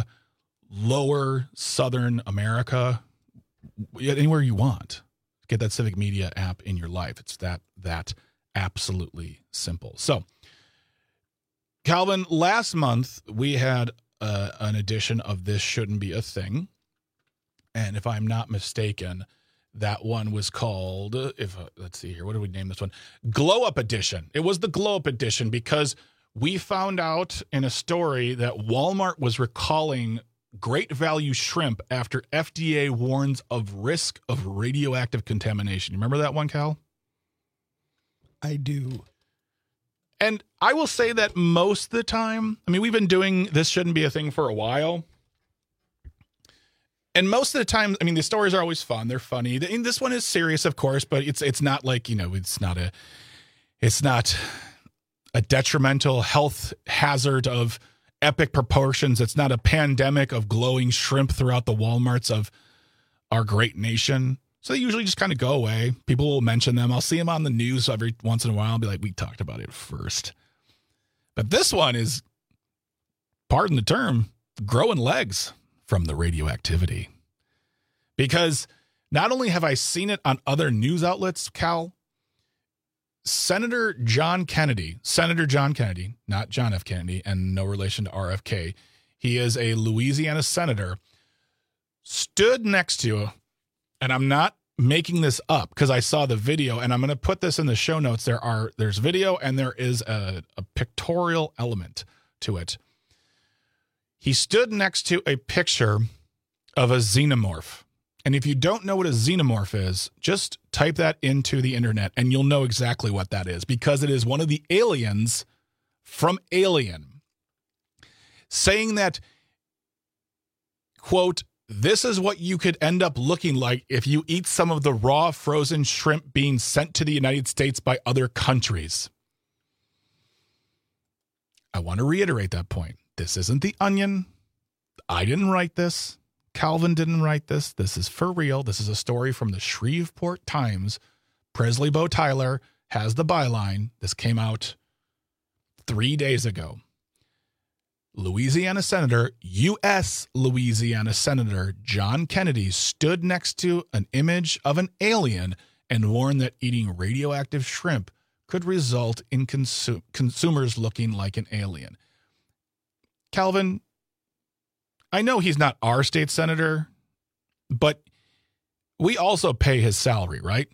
lower Southern America, anywhere you want. Get that Civic Media app in your life. It's that that absolutely simple. So, Calvin, last month we had Uh, an edition of This Shouldn't Be a Thing. And if I'm not mistaken, that one was called, if uh, let's see here, what did we name this one? Glow Up Edition. It was the Glow Up Edition because we found out in a story that Walmart was recalling Great Value shrimp after F D A warns of risk of radioactive contamination. You remember that one, Cal? I do. And I will say that most of the time, I mean, we've been doing This Shouldn't Be a Thing for a while. And most of the time, I mean, the stories are always fun. They're funny. And this one is serious, of course, but it's it's not like, you know, it's not a it's not a detrimental health hazard of epic proportions. It's not a pandemic of glowing shrimp throughout the Walmarts of our great nation. So they usually just kind of go away. People will mention them. I'll see them on the news every once in a while. I'll be like, we talked about it first. But this one is, pardon the term, growing legs from the radioactivity. Because not only have I seen it on other news outlets, Cal, Senator John Kennedy, Senator John Kennedy, not John F. Kennedy, and no relation to R F K. He is a Louisiana senator, stood next to, and I'm not making this up because I saw the video, and I'm going to put this in the show notes. There are there's video and there is a, a pictorial element to it. He stood next to a picture of a xenomorph. And if you don't know what a xenomorph is, just type that into the internet and you'll know exactly what that is, because it is one of the aliens from Alien saying that, quote, this is what you could end up looking like if you eat some of the raw frozen shrimp being sent to the United States by other countries. I want to reiterate that point. This isn't The Onion. I didn't write this. Calvin didn't write this. This is for real. This is a story from the Shreveport Times. Presley Bo Tyler has the byline. This came out three days ago. Louisiana Senator, U S Louisiana Senator John Kennedy stood next to an image of an alien and warned that eating radioactive shrimp could result in consu- consumers looking like an alien. Calvin, I know he's not our state senator, but we also pay his salary, right?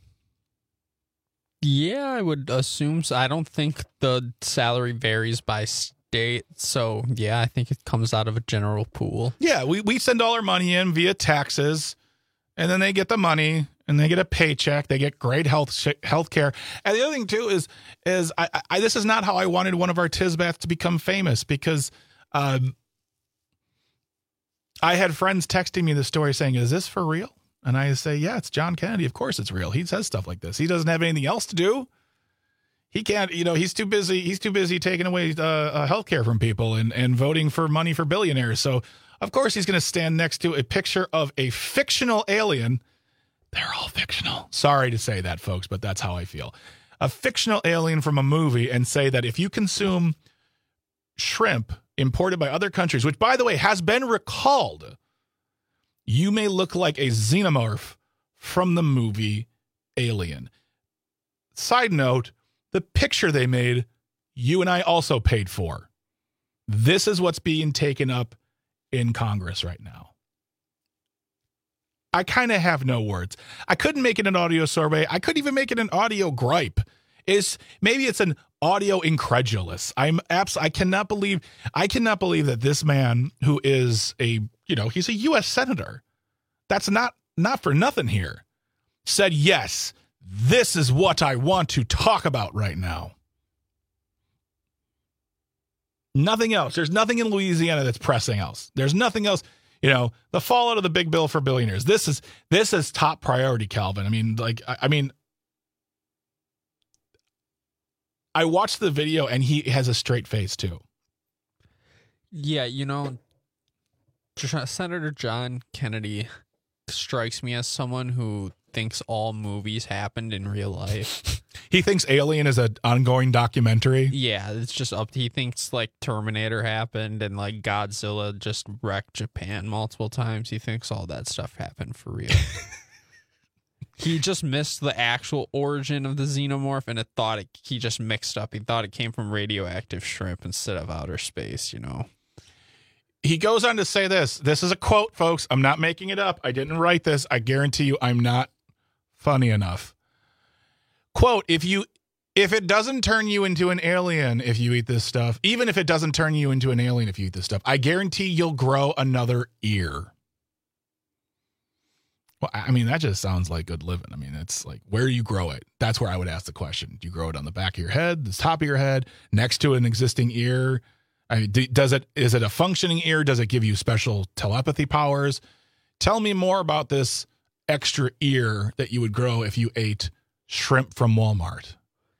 Yeah, I would assume so. I don't think the salary varies by state. So, yeah, I think it comes out of a general pool. Yeah, we, we send all our money in via taxes, and then they get the money, and they get a paycheck. They get great health health care. And the other thing, too, is, is I, I this is not how I wanted one of our Tisbats to become famous, because um, I had friends texting me the story saying, is this for real? And I say, yeah, it's John Kennedy. Of course it's real. He says stuff like this. He doesn't have anything else to do. He can't, you know, he's too busy. He's too busy taking away uh, uh, health care from people and, and voting for money for billionaires. So, of course, he's going to stand next to a picture of a fictional alien. They're all fictional. Sorry to say that, folks, but that's how I feel. A fictional alien from a movie, and say that if you consume shrimp imported by other countries, which, by the way, has been recalled, you may look like a xenomorph from the movie Alien. Side note, the picture they made, you and I also paid for. This is what's being taken up in Congress right now. I kind of have no words. I couldn't make it an audio sorbet. I couldn't even make it an audio gripe. Is maybe it's an audio incredulous. I'm abs- I cannot believe I cannot believe that this man, who is a, you know, he's a U S senator. That's not not for nothing here. Said, yes, this is what I want to talk about right now. Nothing else. There's nothing in Louisiana that's pressing else. There's nothing else. You know, the fallout of the big bill for billionaires. This is this is top priority, Calvin. I mean, like, I, I mean, I watched the video and he has a straight face too. Yeah, you know, Senator John Kennedy strikes me as someone who thinks all movies happened in real life. He thinks Alien is an ongoing documentary. Yeah, it's just up. He thinks like Terminator happened and like Godzilla just wrecked Japan multiple times. He thinks all that stuff happened for real. He just missed the actual origin of the xenomorph, and it thought it, he just mixed up. He thought it came from radioactive shrimp instead of outer space, you know. He goes on to say this. This is a quote, folks. I'm not making it up. I didn't write this. I guarantee you I'm not funny enough. Quote, if you If it doesn't turn you into an alien if you eat this stuff, even if it doesn't turn you into an alien if you eat this stuff, I guarantee you'll grow another ear. Well, I mean, that just sounds like good living. I mean, it's like, where do you grow it? That's where I would ask the question. Do you grow it on the back of your head, the top of your head, next to an existing ear? I mean, does it, is it a functioning ear? Does it give you special telepathy powers? Tell me more about this extra ear that you would grow if you ate shrimp from Walmart.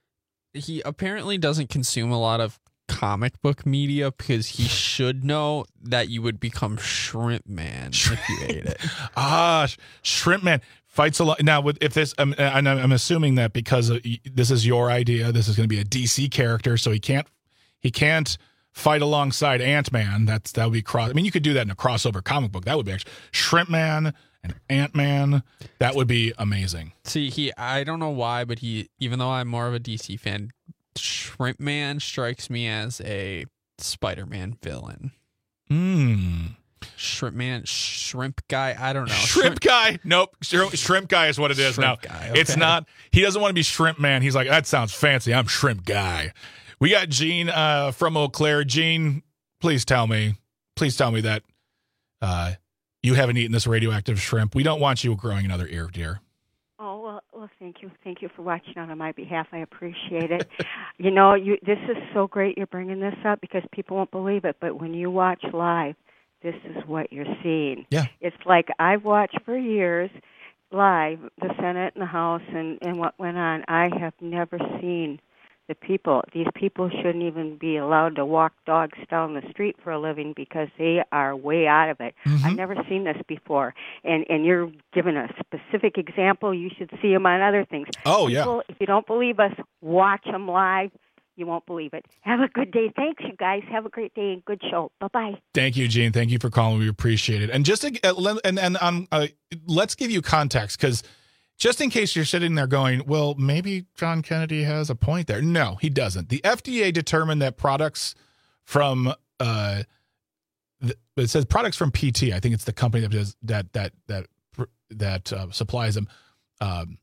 He apparently doesn't consume a lot of comic book media because he should know that you would become Shrimp Man if you ate it. Ah, Shrimp Man fights a lot. Now, with if this, um, and I'm assuming that because of, this is your idea, this is going to be a D C character, so he can't he can't fight alongside Ant-Man. That's that would be cross. I mean, you could do that in a crossover comic book. That would be actually Shrimp Man and Ant-Man. That would be amazing. See, he I don't know why, but he even though I'm more of a D C fan, Shrimp Man strikes me as a Spider-Man villain. Hmm. Shrimp Man, Shrimp Guy. I don't know. Shrimp, shrimp Guy. Nope. Shrimp, shrimp Guy is what it is Shrimp now. Guy, okay. It's not. He doesn't want to be Shrimp Man. He's like, that sounds fancy. I'm Shrimp Guy. We got Gene uh, from Eau Claire. Gene, please tell me, please tell me that uh, you haven't eaten this radioactive shrimp. We don't want you growing another ear, dear. Oh, well, well, thank you. Thank you for watching on my behalf. I appreciate it. You know, you this is so great you're bringing this up because people won't believe it, but when you watch live, this is what you're seeing. Yeah. It's like I've watched for years live the Senate and the House and, and what went on. I have never seen the people. These people shouldn't even be allowed to walk dogs down the street for a living because they are way out of it. Mm-hmm. I've never seen this before. And and you're giving a specific example. You should see them on other things. Oh, yeah. People, if you don't believe us, watch them live. You won't believe it. Have a good day. Thanks, you guys. Have a great day and good show. Bye-bye. Thank you, Gene. Thank you for calling. We appreciate it. And just to, uh, and and um, uh, let's give you context because just in case you're sitting there going, well, maybe John Kennedy has a point there. No, he doesn't. The F D A determined that products from uh, the, it says products from P T. I think it's the company that does that that that that uh, supplies them. Um,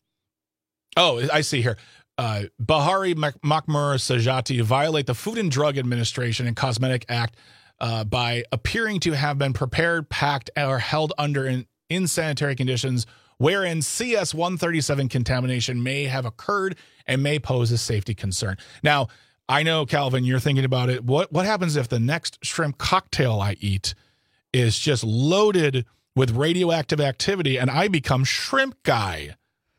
oh, I see here. Uh, Bahari Makmur Sajati violate the Food and Drug Administration and Cosmetic Act uh, by appearing to have been prepared, packed, or held under in, insanitary conditions wherein C S one thirty-seven contamination may have occurred and may pose a safety concern. Now, I know, Calvin, you're thinking about it. What what happens if the next shrimp cocktail I eat is just loaded with radioactive activity and I become Shrimp Guy?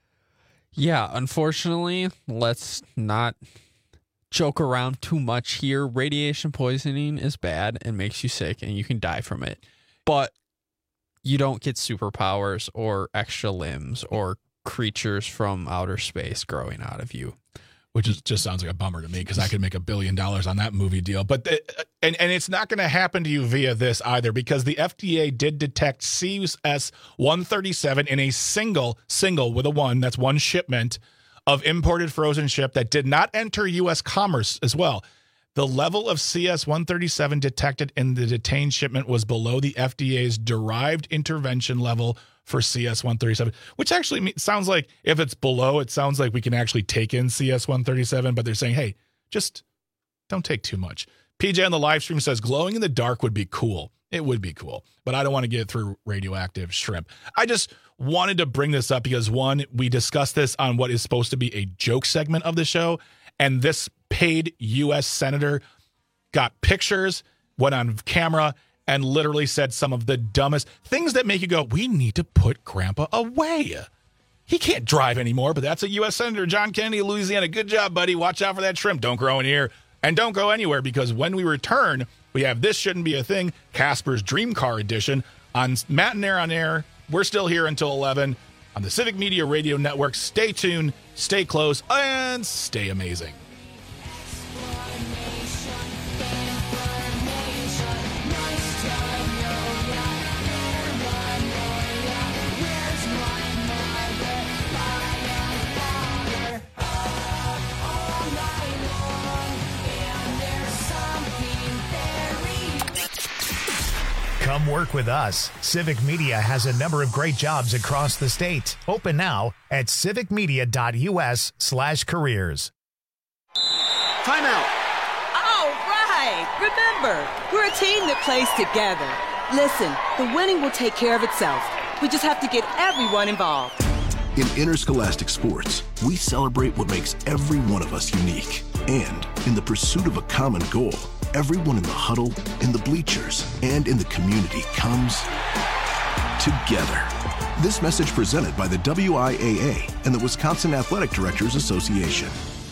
Yeah, unfortunately, let's not joke around too much here. Radiation poisoning is bad and makes you sick and you can die from it. But you don't get superpowers or extra limbs or creatures from outer space growing out of you. Which is, just sounds like a bummer to me because I could make a billion dollars on that movie deal. But the, and and it's not going to happen to you via this either because the F D A did detect C S one thirty-seven in a single, single with a one, that's one shipment of imported frozen shrimp that did not enter U S commerce as well. The level of C S one thirty-seven detected in the detained shipment was below the F D A's derived intervention level for C S one thirty-seven, which actually sounds like if it's below, it sounds like we can actually take in C S one thirty-seven, but they're saying, hey, just don't take too much. P J on the live stream says glowing in the dark would be cool. It would be cool, but I don't want to get through radioactive shrimp. I just wanted to bring this up because, one, we discussed this on what is supposed to be a joke segment of the show, and this paid U S senator got pictures, went on camera, and literally said some of the dumbest things that make you go, we need to put Grandpa away. He can't drive anymore, but that's a U S Senator, John Kennedy of Louisiana. Good job, buddy. Watch out for that shrimp. Don't grow in here. And don't go anywhere because when we return, we have This Shouldn't Be a Thing, Casper's Dream Car Edition on Matt and Air on Air. We're still here until eleven on the Civic Media Radio Network. Stay tuned, stay close, and stay amazing. Come work with us. Civic Media has a number of great jobs across the state. Open now at civicmedia.us slash careers. Timeout. All right. Remember, we're a team that plays together. Listen, the winning will take care of itself. We just have to get everyone involved. In interscholastic sports, we celebrate what makes every one of us unique. And in the pursuit of a common goal, everyone in the huddle, in the bleachers, and in the community comes together. This message presented by the W I A A and the Wisconsin Athletic Directors Association.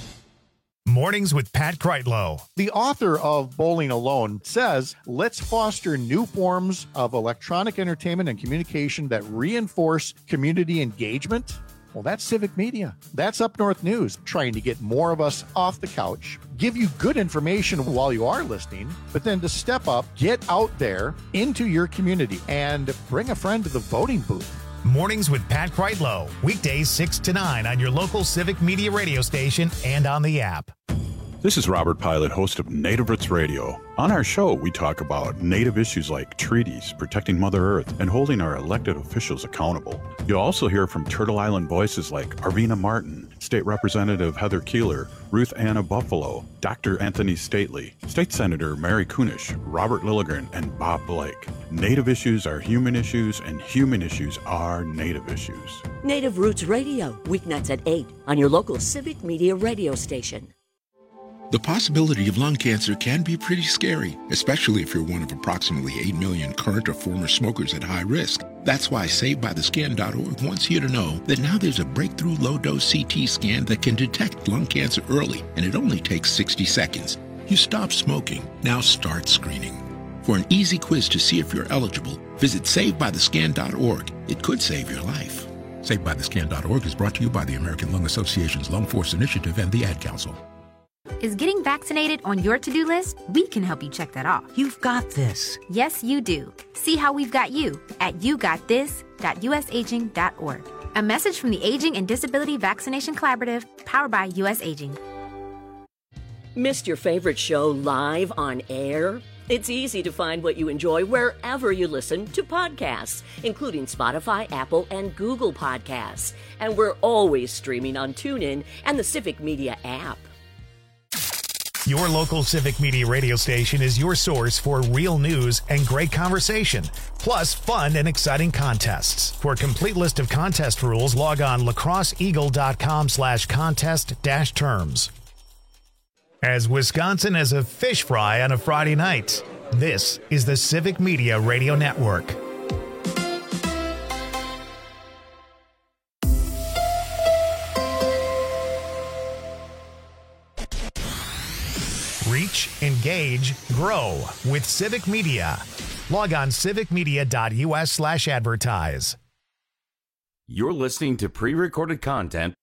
Mornings with Pat Kreitlow. The author of Bowling Alone says, let's foster new forms of electronic entertainment and communication that reinforce community engagement. Well, that's civic media. That's Up North News, trying to get more of us off the couch, give you good information while you are listening, but then to step up, get out there into your community and bring a friend to the voting booth. Mornings with Pat Kreitlow. Weekdays six to nine on your local Civic Media radio station and on the app. This is Robert Pilot, host of Native Roots Radio. On our show, we talk about Native issues like treaties, protecting Mother Earth, and holding our elected officials accountable. You'll also hear from Turtle Island voices like Arvina Martin, State Representative Heather Keeler, Ruth Anna Buffalo, Doctor Anthony Stately, State Senator Mary Kunish, Robert Lilligren, and Bob Blake. Native issues are human issues, and human issues are Native issues. Native Roots Radio, weeknights at eight on your local Civic Media radio station. The possibility of lung cancer can be pretty scary, especially if you're one of approximately eight million current or former smokers at high risk. That's why Saved By The Scan dot org wants you to know that now there's a breakthrough low-dose C T scan that can detect lung cancer early, and it only takes sixty seconds. You stop smoking, now start screening. For an easy quiz to see if you're eligible, visit Saved By The Scan dot org. It could save your life. Saved By The Scan dot org is brought to you by the American Lung Association's Lung Force Initiative and the Ad Council. Is getting vaccinated on your to-do list? We can help you check that off. You've got this. Yes, you do. See how we've got you at you got this dot u s aging dot org. A message from the Aging and Disability Vaccination Collaborative, powered by U S Aging. Missed your favorite show live on air? It's easy to find what you enjoy wherever you listen to podcasts, including Spotify, Apple, and Google Podcasts. And we're always streaming on TuneIn and the Civic Media app. Your local Civic Media radio station is your source for real news and great conversation, plus fun and exciting contests. For a complete list of contest rules, log on lacrosseeagle.com slash contest dash terms. As Wisconsin as a fish fry on a Friday night, this is the Civic Media Radio Network. Reach, engage, grow with Civic Media. Log on civicmedia.us slash advertise. You're listening to pre-recorded content.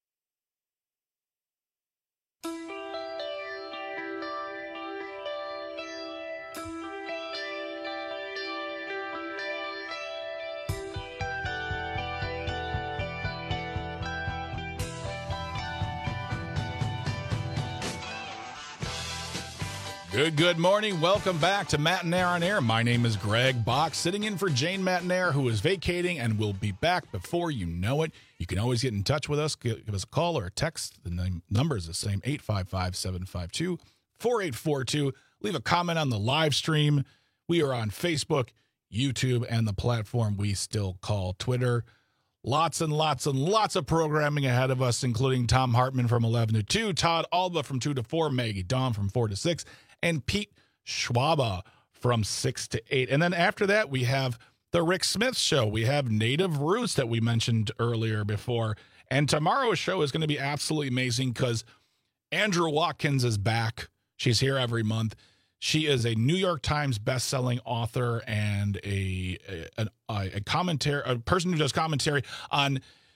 Good, good morning. Welcome back to Matt and Air on Air. My name is Greg Bach, sitting in for Jane Matnair, who is vacating and will be back before you know it. You can always get in touch with us. Give, give us a call or a text. The name, number is the same, eight five five, seven five two, four eight four two. Leave a comment on the live stream. We are on Facebook, YouTube, and the platform we still call Twitter. Lots and lots and lots of programming ahead of us, including Tom Hartman from eleven to two, Todd Alba from two to four, Maggie Dawn from four to six, and Pete Schwaba from six to eight. And then after that, we have the Rick Smith Show. We have Native Roots that we mentioned earlier before. And tomorrow's show is going to be absolutely amazing because Andrew Watkins is back. She's here every month. She is a New York Times best-selling author and a a, a, a commentary, a person who does commentary on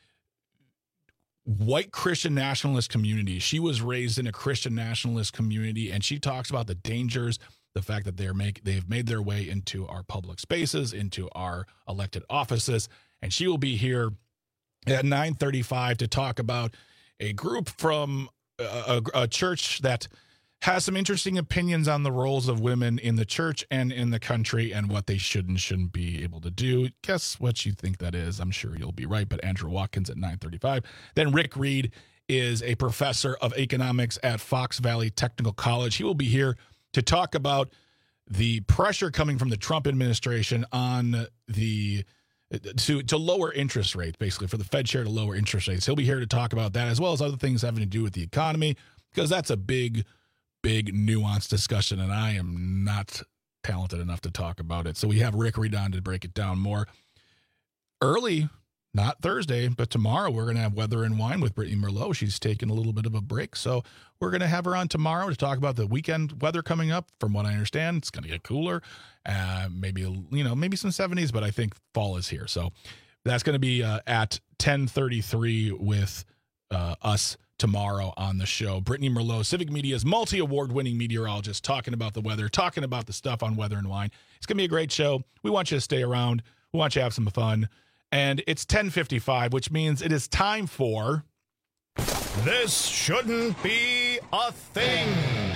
white Christian nationalist community. She was raised in a Christian nationalist community, and she talks about the dangers, the fact that they're make they've made their way into our public spaces, into our elected offices, and she will be here at nine thirty-five to talk about a group from a, a, a church that has some interesting opinions on the roles of women in the church and in the country and what they should and shouldn't be able to do. Guess what you think that is. I'm sure you'll be right, but Andrew Watkins at nine thirty-five. Then Rick Reed is a professor of economics at Fox Valley Technical College. He will be here to talk about the pressure coming from the Trump administration on the to to lower interest rates, basically for the Fed chair to lower interest rates. He'll be here to talk about that, as well as other things having to do with the economy, because that's a big, big nuanced discussion, and I am not talented enough to talk about it. So we have Rick Redon to break it down more. Early, not Thursday, but tomorrow, we're going to have Weather and Wine with Brittany Merlot. She's taking a little bit of a break, so we're going to have her on tomorrow to talk about the weekend weather coming up. From what I understand, it's going to get cooler, uh, maybe you know maybe some seventies, but I think fall is here. So that's going to be uh, at ten thirty-three with uh, us tomorrow on the show. Brittany Merlot, Civic Media's multi-award-winning meteorologist, talking about the weather, talking about the stuff on Weather and Wine. It's going to be a great show. We want you to stay around. We want you to have some fun. And it's ten fifty-five, which means it is time for... This Shouldn't Be a Thing.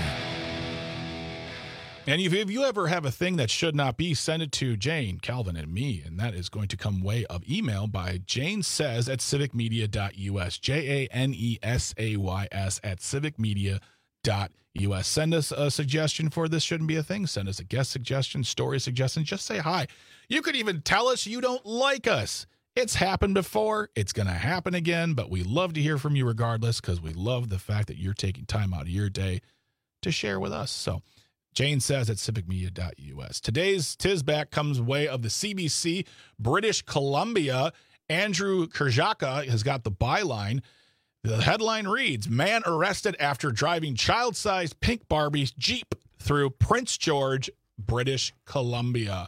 And if, if you ever have a thing that should not be, send it to Jane, Calvin, and me. And that is going to come way of email by Jane Says at civic media dot u s. J A N E S A Y S at civic media dot u s. Send us a suggestion for This Shouldn't Be a Thing. Send us a guest suggestion, story suggestion. Just say hi. You could even tell us you don't like us. It's happened before. It's going to happen again, but we love to hear from you regardless, because we love the fact that you're taking time out of your day to share with us. So Jane Says at civic media dot u s. Today's Tizback comes way of the C B C, British Columbia. Andrew Kurjaka has got the byline. The headline reads, man arrested after driving child-sized pink Barbie Jeep through Prince George, British Columbia.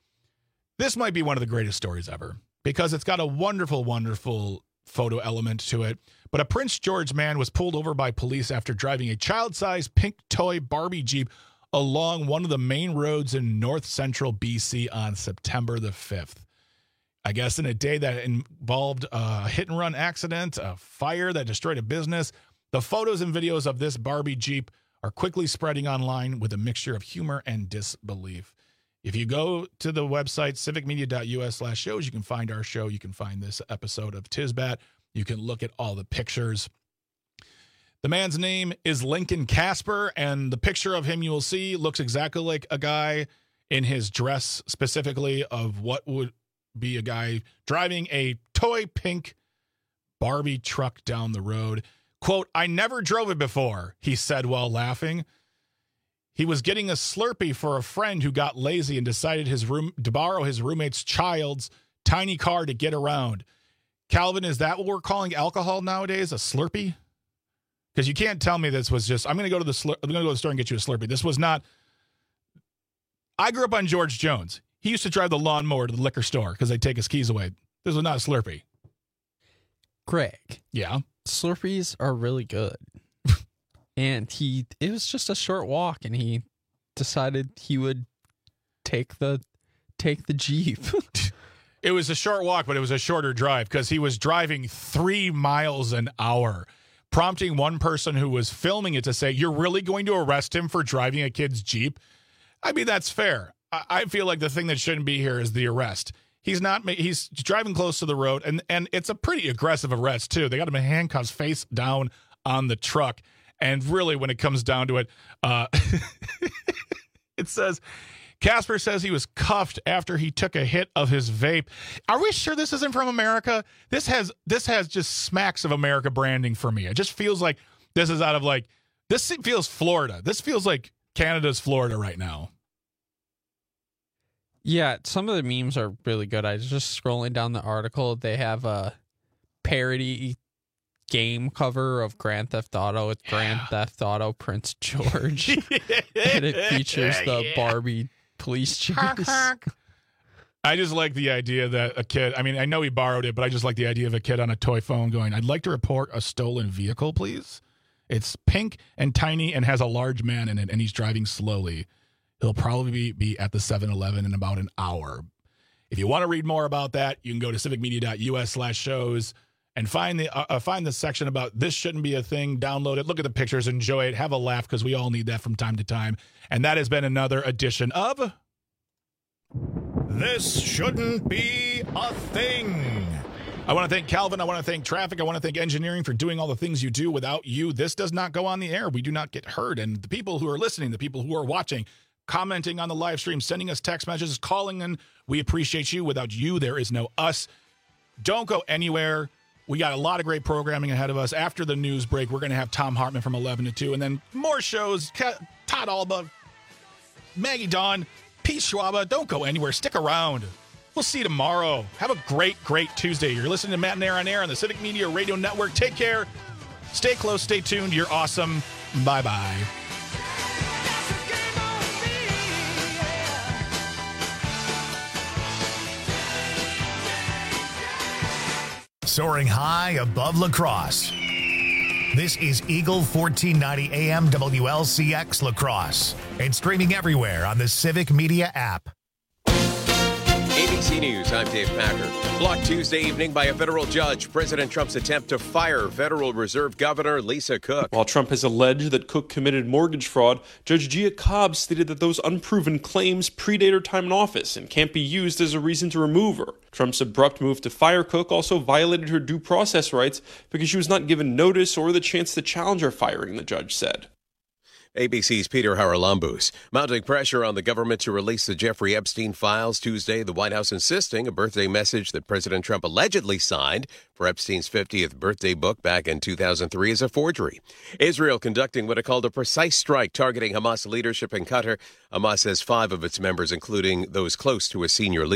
This might be one of the greatest stories ever, because it's got a wonderful, wonderful photo element to it. But a Prince George man was pulled over by police after driving a child-sized pink toy Barbie Jeep along one of the main roads in north central B C on September the fifth. I guess in a day that involved a hit-and-run accident, a fire that destroyed a business. The photos and videos of this Barbie Jeep are quickly spreading online with a mixture of humor and disbelief. If you go to the website, civic media dot u s slash shows, you can find our show. You can find this episode of Tizbat. You can look at all the pictures. The man's name is Lincoln Casper, and the picture of him you will see looks exactly like a guy in his dress, specifically of what would be a guy driving a toy pink Barbie truck down the road. Quote, I never drove it before, he said while laughing. He was getting a Slurpee for a friend who got lazy and decided his room to borrow his roommate's child's tiny car to get around. Calvin, is that what we're calling alcohol nowadays? A Slurpee? Because you can't tell me this was just, I'm going to go to the Slur- I'm going to go to the store and get you a Slurpee. This was not. I grew up on George Jones. He used to drive the lawnmower to the liquor store because they'd take his keys away. This was not a Slurpee. Greg. Yeah. Slurpees are really good. And he, it was just a short walk, and he decided he would take the, take the Jeep. It was a short walk, but it was a shorter drive because he was driving three miles an hour, prompting one person who was filming it to say, you're really going to arrest him for driving a kid's Jeep? I mean, that's fair. I, I feel like the thing that shouldn't be here is the arrest. He's not, he's driving close to the road, and, and it's a pretty aggressive arrest, too. They got him in handcuffs face down on the truck. And really, when it comes down to it, uh, it says, Casper says he was cuffed after he took a hit of his vape. Are we sure this isn't from America? This has this has just smacks of America branding for me. It just feels like this is out of like, this feels Florida. This feels like Canada's Florida right now. Yeah, some of the memes are really good. I was just scrolling down the article. They have a parody game cover of Grand Theft Auto with yeah. Grand Theft Auto Prince George. And it features the yeah. Barbie police chase. I just like the idea that a kid, I mean, I know he borrowed it, but I just like the idea of a kid on a toy phone going, I'd like to report a stolen vehicle, please. It's pink and tiny and has a large man in it, and he's driving slowly. He'll probably be, be at the seven eleven in about an hour. If you want to read more about that, you can go to civic media dot u s slash shows. And find the uh, find the section about This Shouldn't Be a Thing. Download it. Look at the pictures. Enjoy it. Have a laugh, because we all need that from time to time. And that has been another edition of This Shouldn't Be a Thing. I want to thank Calvin. I want to thank Traffic. I want to thank Engineering for doing all the things you do. Without you, this does not go on the air. We do not get heard. And the people who are listening, the people who are watching, commenting on the live stream, sending us text messages, calling in, we appreciate you. Without you, there is no us. Don't go anywhere. We got a lot of great programming ahead of us. After the news break, we're going to have Tom Hartman from eleven to two, and then more shows. Todd Alba, Maggie Dawn, Pete Schwaba. Don't go anywhere. Stick around. We'll see you tomorrow. Have a great, great Tuesday. You're listening to Matt and Aaron on Air on the Civic Media Radio Network. Take care. Stay close. Stay tuned. You're awesome. Bye-bye. Soaring high above La Crosse. This is Eagle fourteen ninety A M W L C X La Crosse and streaming everywhere on the Civic Media app. A B C News, I'm Dave Packer. Blocked Tuesday evening by a federal judge, President Trump's attempt to fire Federal Reserve Governor Lisa Cook. While Trump has alleged that Cook committed mortgage fraud, Judge Gia Cobb stated that those unproven claims predate her time in office and can't be used as a reason to remove her. Trump's abrupt move to fire Cook also violated her due process rights because she was not given notice or the chance to challenge her firing, the judge said. A B C's Peter Haralambous. Mounting pressure on the government to release the Jeffrey Epstein files Tuesday, the White House insisting a birthday message that President Trump allegedly signed for Epstein's fiftieth birthday book back in two thousand three is a forgery. Israel conducting what it called a precise strike targeting Hamas leadership in Qatar. Hamas says five of its members, including those close to a senior leader,